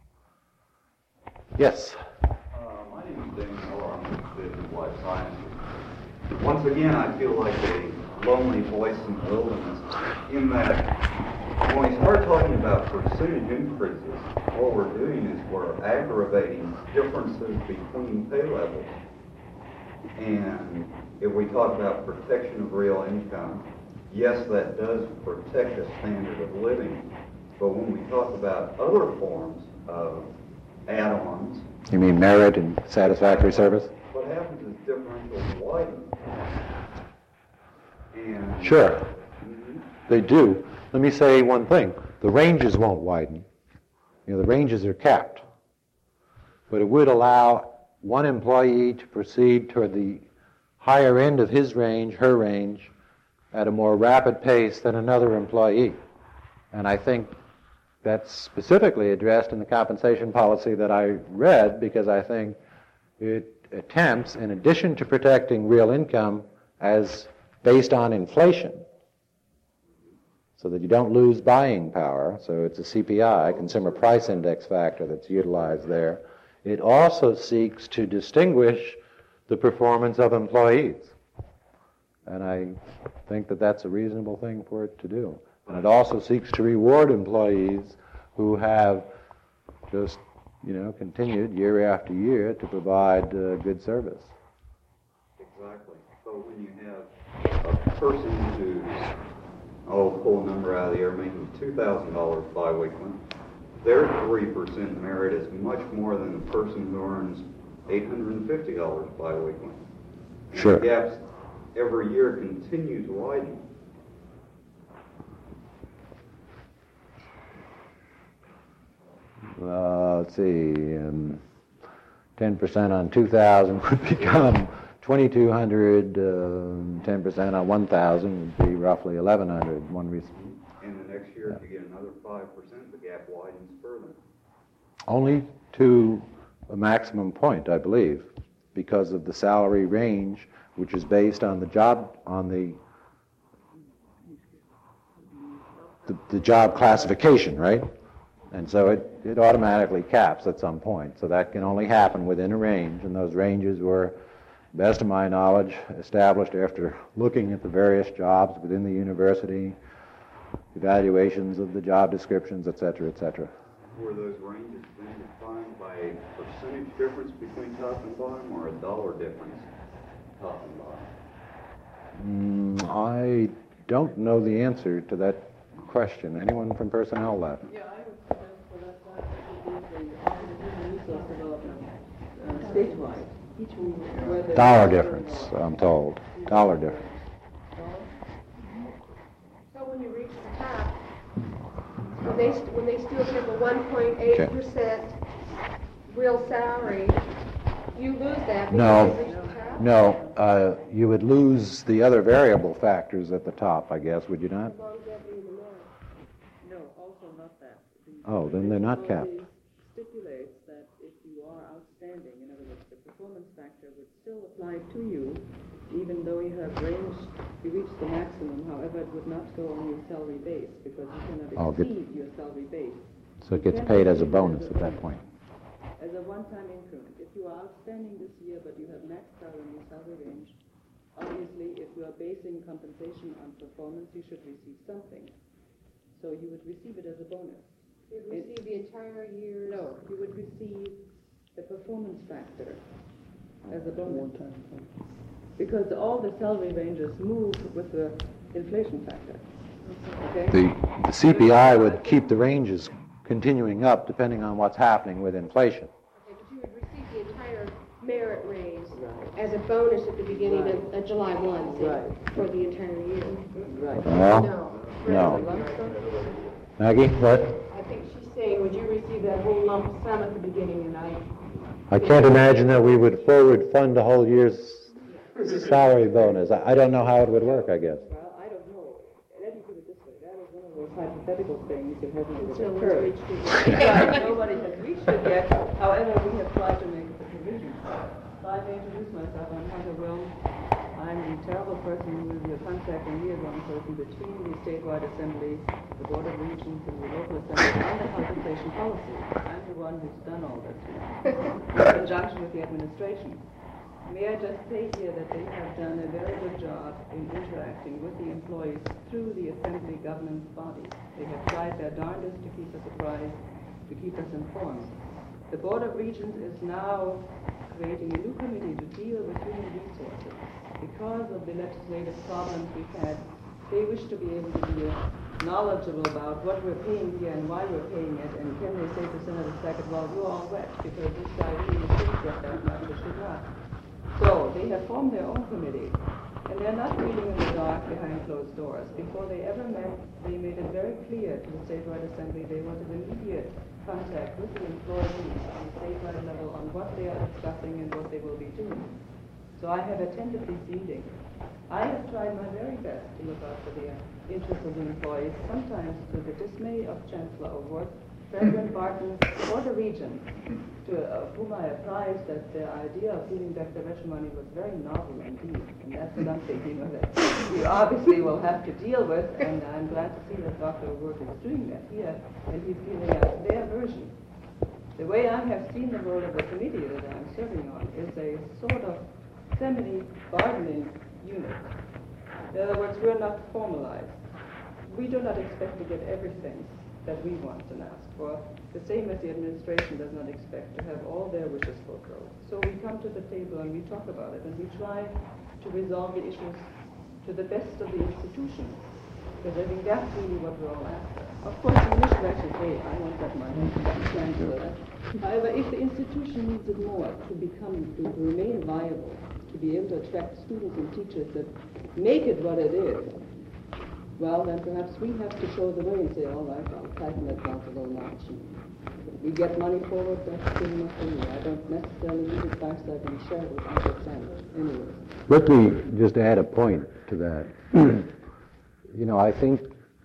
Speaker 1: Yes?
Speaker 14: Uh, my name is Dane Miller. I'm with the Division of Life Sciences. Once again, I feel like a lonely voice in the wilderness in that when we start talking about percentage increases, what we're doing is we're aggravating differences between pay levels. And if we talk about protection of real income, yes, that does protect a standard of living. But when we talk about other forms of add-ons...
Speaker 1: You mean merit and satisfactory service?
Speaker 14: What happens is differentials widen. And
Speaker 1: Sure. Mm-hmm. They do. Let me say one thing. The ranges won't widen. You know, the ranges are capped. But it would allow one employee to proceed toward the higher end of his range, her range, at a more rapid pace than another employee. And I think that's specifically addressed in the compensation policy that I read, because I think it attempts, in addition to protecting real income as based on inflation, so that you don't lose buying power, so it's a C P I, Consumer Price Index factor, that's utilized there. It also seeks to distinguish the performance of employees. And I think that that's a reasonable thing for it to do. And it also seeks to reward employees who have just, you know, continued year after year to provide uh, good service.
Speaker 14: Exactly. So when you have a person who's, I'll pull a number out of the air, making two thousand dollars biweekly, their three percent merit is much more than the person who earns eight hundred fifty dollars biweekly.
Speaker 1: Sure.
Speaker 14: And the gaps every year continue to widen.
Speaker 1: Uh, let's see, um, ten percent on two thousand would become twenty-two hundred, uh, ten percent on one thousand would be roughly eleven hundred. One reason.
Speaker 14: And the next year, if you get another five percent, the gap widens further.
Speaker 1: Only to a maximum point, I believe, because of the salary range, which is based on the job, on the the, the job classification, right? And so it, it automatically caps at some point. So that can only happen within a range, and those ranges were, best of my knowledge, established after looking at the various jobs within the university, evaluations of the job descriptions, et cetera, et cetera.
Speaker 14: Were those ranges then defined by a percentage difference between top and bottom, or a dollar difference?
Speaker 3: top and bottom?
Speaker 1: Mm, I don't know the answer to that question. Anyone from personnel left?
Speaker 15: Yeah, I would suggest for that side to use the Office of Human Resource Development uh, statewide. Where the-
Speaker 1: Dollar difference, I'm told. Dollar difference.
Speaker 12: So when you reach the top, when they, st- when they still give a one point eight percent real salary, you lose that because
Speaker 1: No,
Speaker 12: you reach the top?
Speaker 1: no. Uh, you would lose the other variable factors at the top, I guess, would you not?
Speaker 15: No, also not that. The
Speaker 1: Oh, then they're not capped.
Speaker 15: policy stipulates that if you are outstanding, in other words, the performance factor would still apply to you, even though you have ranged, you reached the maximum. However, it would not go on your salary base because you cannot
Speaker 1: Oh, good.
Speaker 15: exceed your salary base.
Speaker 1: So it gets paid as a bonus at that point.
Speaker 15: As a one-time increment. If you are outstanding this year, but you have maxed out on your salary range, obviously, if you are basing compensation on performance, you should receive something. So you would receive it as a bonus.
Speaker 12: You would receive the entire year's...
Speaker 15: No, you would receive the performance factor as a bonus. Because all the salary ranges move with the inflation factor. Okay?
Speaker 1: The, the C P I would keep the ranges continuing up depending on what's happening with inflation.
Speaker 12: Okay, but you would receive the entire merit raise as a bonus at the beginning of, of July first, say,
Speaker 15: Right.
Speaker 12: for the entire year.
Speaker 15: Right.
Speaker 1: Well,
Speaker 12: No.
Speaker 1: no. Maggie, what?
Speaker 16: I think she's saying, would you receive that whole lump sum at the beginning, and I...
Speaker 1: I can't imagine that we would forward fund a whole year's salary bonus. I, I don't know how it would work, I guess.
Speaker 15: Well, I don't know. Let me put it this way. That is one of those hypothetical things that hasn't
Speaker 12: Until
Speaker 15: even
Speaker 12: it's
Speaker 15: occurred.
Speaker 12: reached it.
Speaker 15: Right, nobody has reached it yet. However, we have tried to make the provision. So I may introduce myself. I'm Hunter Will. I'm the terrible person who will be a contact and liaison person between the statewide assembly, the board of regents, and the local assembly on the compensation policy. I'm the one who's done all this in conjunction with the administration. May I just say here that they have done a very good job in interacting with the employees through the assembly governance body. They have tried their darndest to keep us apprised, to keep us informed. The Board of Regents is now creating a new committee to deal with human resources. Because of the legislative problems we've had, they wish to be able to be knowledgeable about what we're paying here and why we're paying it, and can they say to Senator Sackett, well, you're all wet because this guy really should get that much or should not. So they have formed their own committee, and they're not meeting in the dark behind closed doors. Before they ever met, they made it very clear to the statewide assembly they wanted immediate contact with the employees on the statewide level on what they are discussing and what they will be doing. So I have attended these meetings. I have tried my very best to look out for the interests of the employees, sometimes to the dismay of Chancellor O'Rourke, President Barton, or the Regent, to uh, whom I apprised that the idea of giving back the retro money was very novel indeed, and that's something, you know, that we obviously will have to deal with, and I'm glad to see that Doctor O'Rourke is doing that here, and he's giving us their version. The way I have seen the role of the committee that I'm serving on is a sort of semi-bargaining unit. In other words, we're not formalized. We do not expect to get everything that we want and ask for, the same as the administration does not expect to have all their wishes fulfilled. So we come to the table and we talk about it, and we try to resolve the issues to the best of the institution, because I think that's really what we're all after. Of course, the initial action, hey, I want that money, I'm trying to do that. However, if the institution needs it more to become, to remain viable, to be able to attract students and teachers that make it what it is, well, then perhaps we have to show the way and say, all right, I'll tighten that belt a little notch. We get money forward, that's good enough for me. I don't necessarily need it back so I can share it with Uncle Sam. Anyway.
Speaker 1: Let me just add a point to that. You know, I think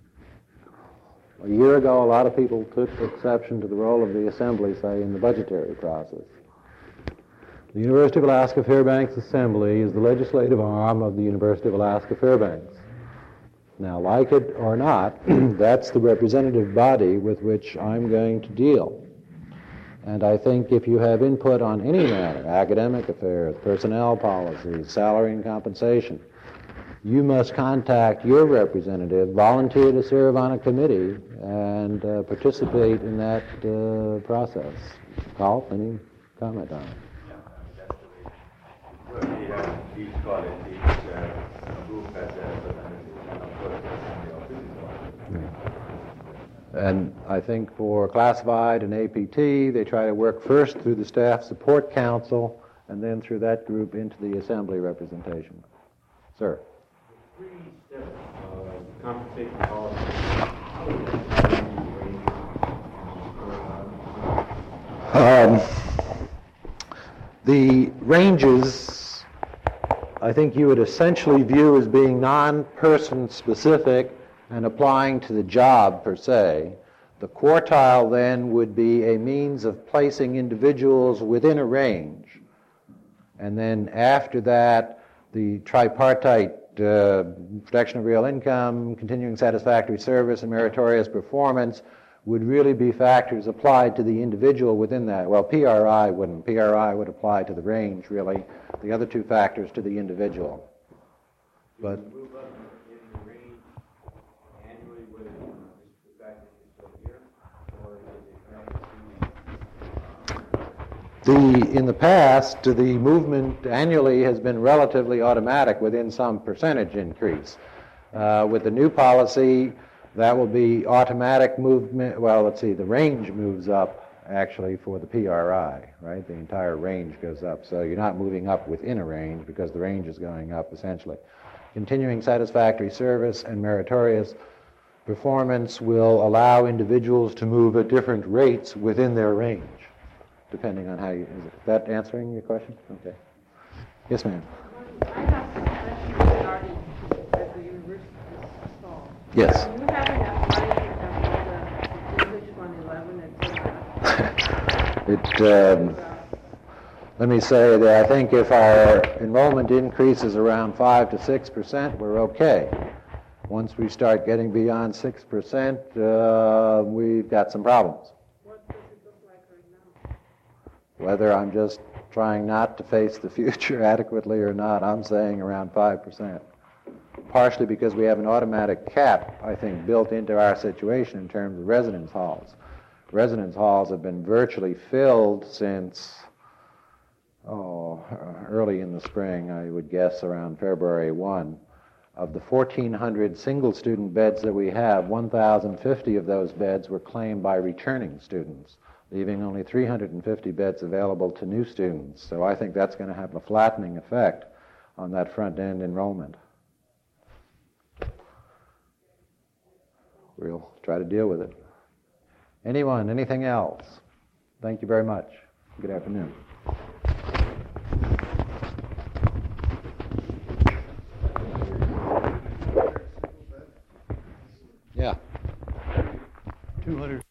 Speaker 1: a year ago a lot of people took exception to the role of the Assembly, say, in the budgetary process. The University of Alaska Fairbanks Assembly is the legislative arm of the University of Alaska Fairbanks. Now, like it or not, that's the representative body with which I'm going to deal. And I think if you have input on any matter, academic affairs, personnel policies, salary and compensation, you must contact your representative, volunteer to serve on a committee, and uh, participate in that uh, process. Carl, any comment on it?
Speaker 6: Yeah, that's the way. Well, we have each college, each uh, group has their representative, and of course, the assembly of physics.
Speaker 1: And I think for classified and A P T, they try to work first through the Staff Support Council and then through that group into the assembly representation. Sir?
Speaker 6: Three-step uh, compensation policy. How is that
Speaker 1: Um, the ranges, I think you would essentially view as being non-person specific and applying to the job per se. The quartile then would be a means of placing individuals within a range. And then after that, the tripartite uh, protection of real income, continuing satisfactory service, and meritorious performance would really be factors applied to the individual within that. Well, P R I wouldn't. P R I would apply to the range, really. The other two factors to the individual. But
Speaker 6: move up in the range annually with the fact that you're still here, or is it
Speaker 1: the in the past, the movement annually has been relatively automatic within some percentage increase. Uh, with the new policy, that will be automatic movement. Well, let's see, the range moves up actually for the P R I, right? The entire range goes up. So you're not moving up within a range because the range is going up essentially. Continuing satisfactory service and meritorious performance will allow individuals to move at different rates within their range, depending on how you, is that answering your question? Okay. Yes, ma'am.
Speaker 16: I have some questions regarding at the University of Fall.
Speaker 1: Yes.
Speaker 16: Do you have enough money for the English one eleven, et cetera?
Speaker 1: It, um, let me say that I think if our enrollment increases around five to six percent, we're okay. Once we start getting beyond six percent, uh, we've got some problems.
Speaker 16: What does it look like right now?
Speaker 1: Whether I'm just trying not to face the future adequately or not, I'm saying around five percent. Partially because we have an automatic cap, I think, built into our situation in terms of residence halls. Residence halls have been virtually filled since, oh, early in the spring, I would guess around February first. Of the fourteen hundred single-student beds that we have, one thousand fifty of those beds were claimed by returning students, leaving only three hundred fifty beds available to new students. So I think that's going to have a flattening effect on that front-end enrollment. We'll try to deal with it. Anyone, anything else? Thank you very much. Good afternoon. Yeah. two hundred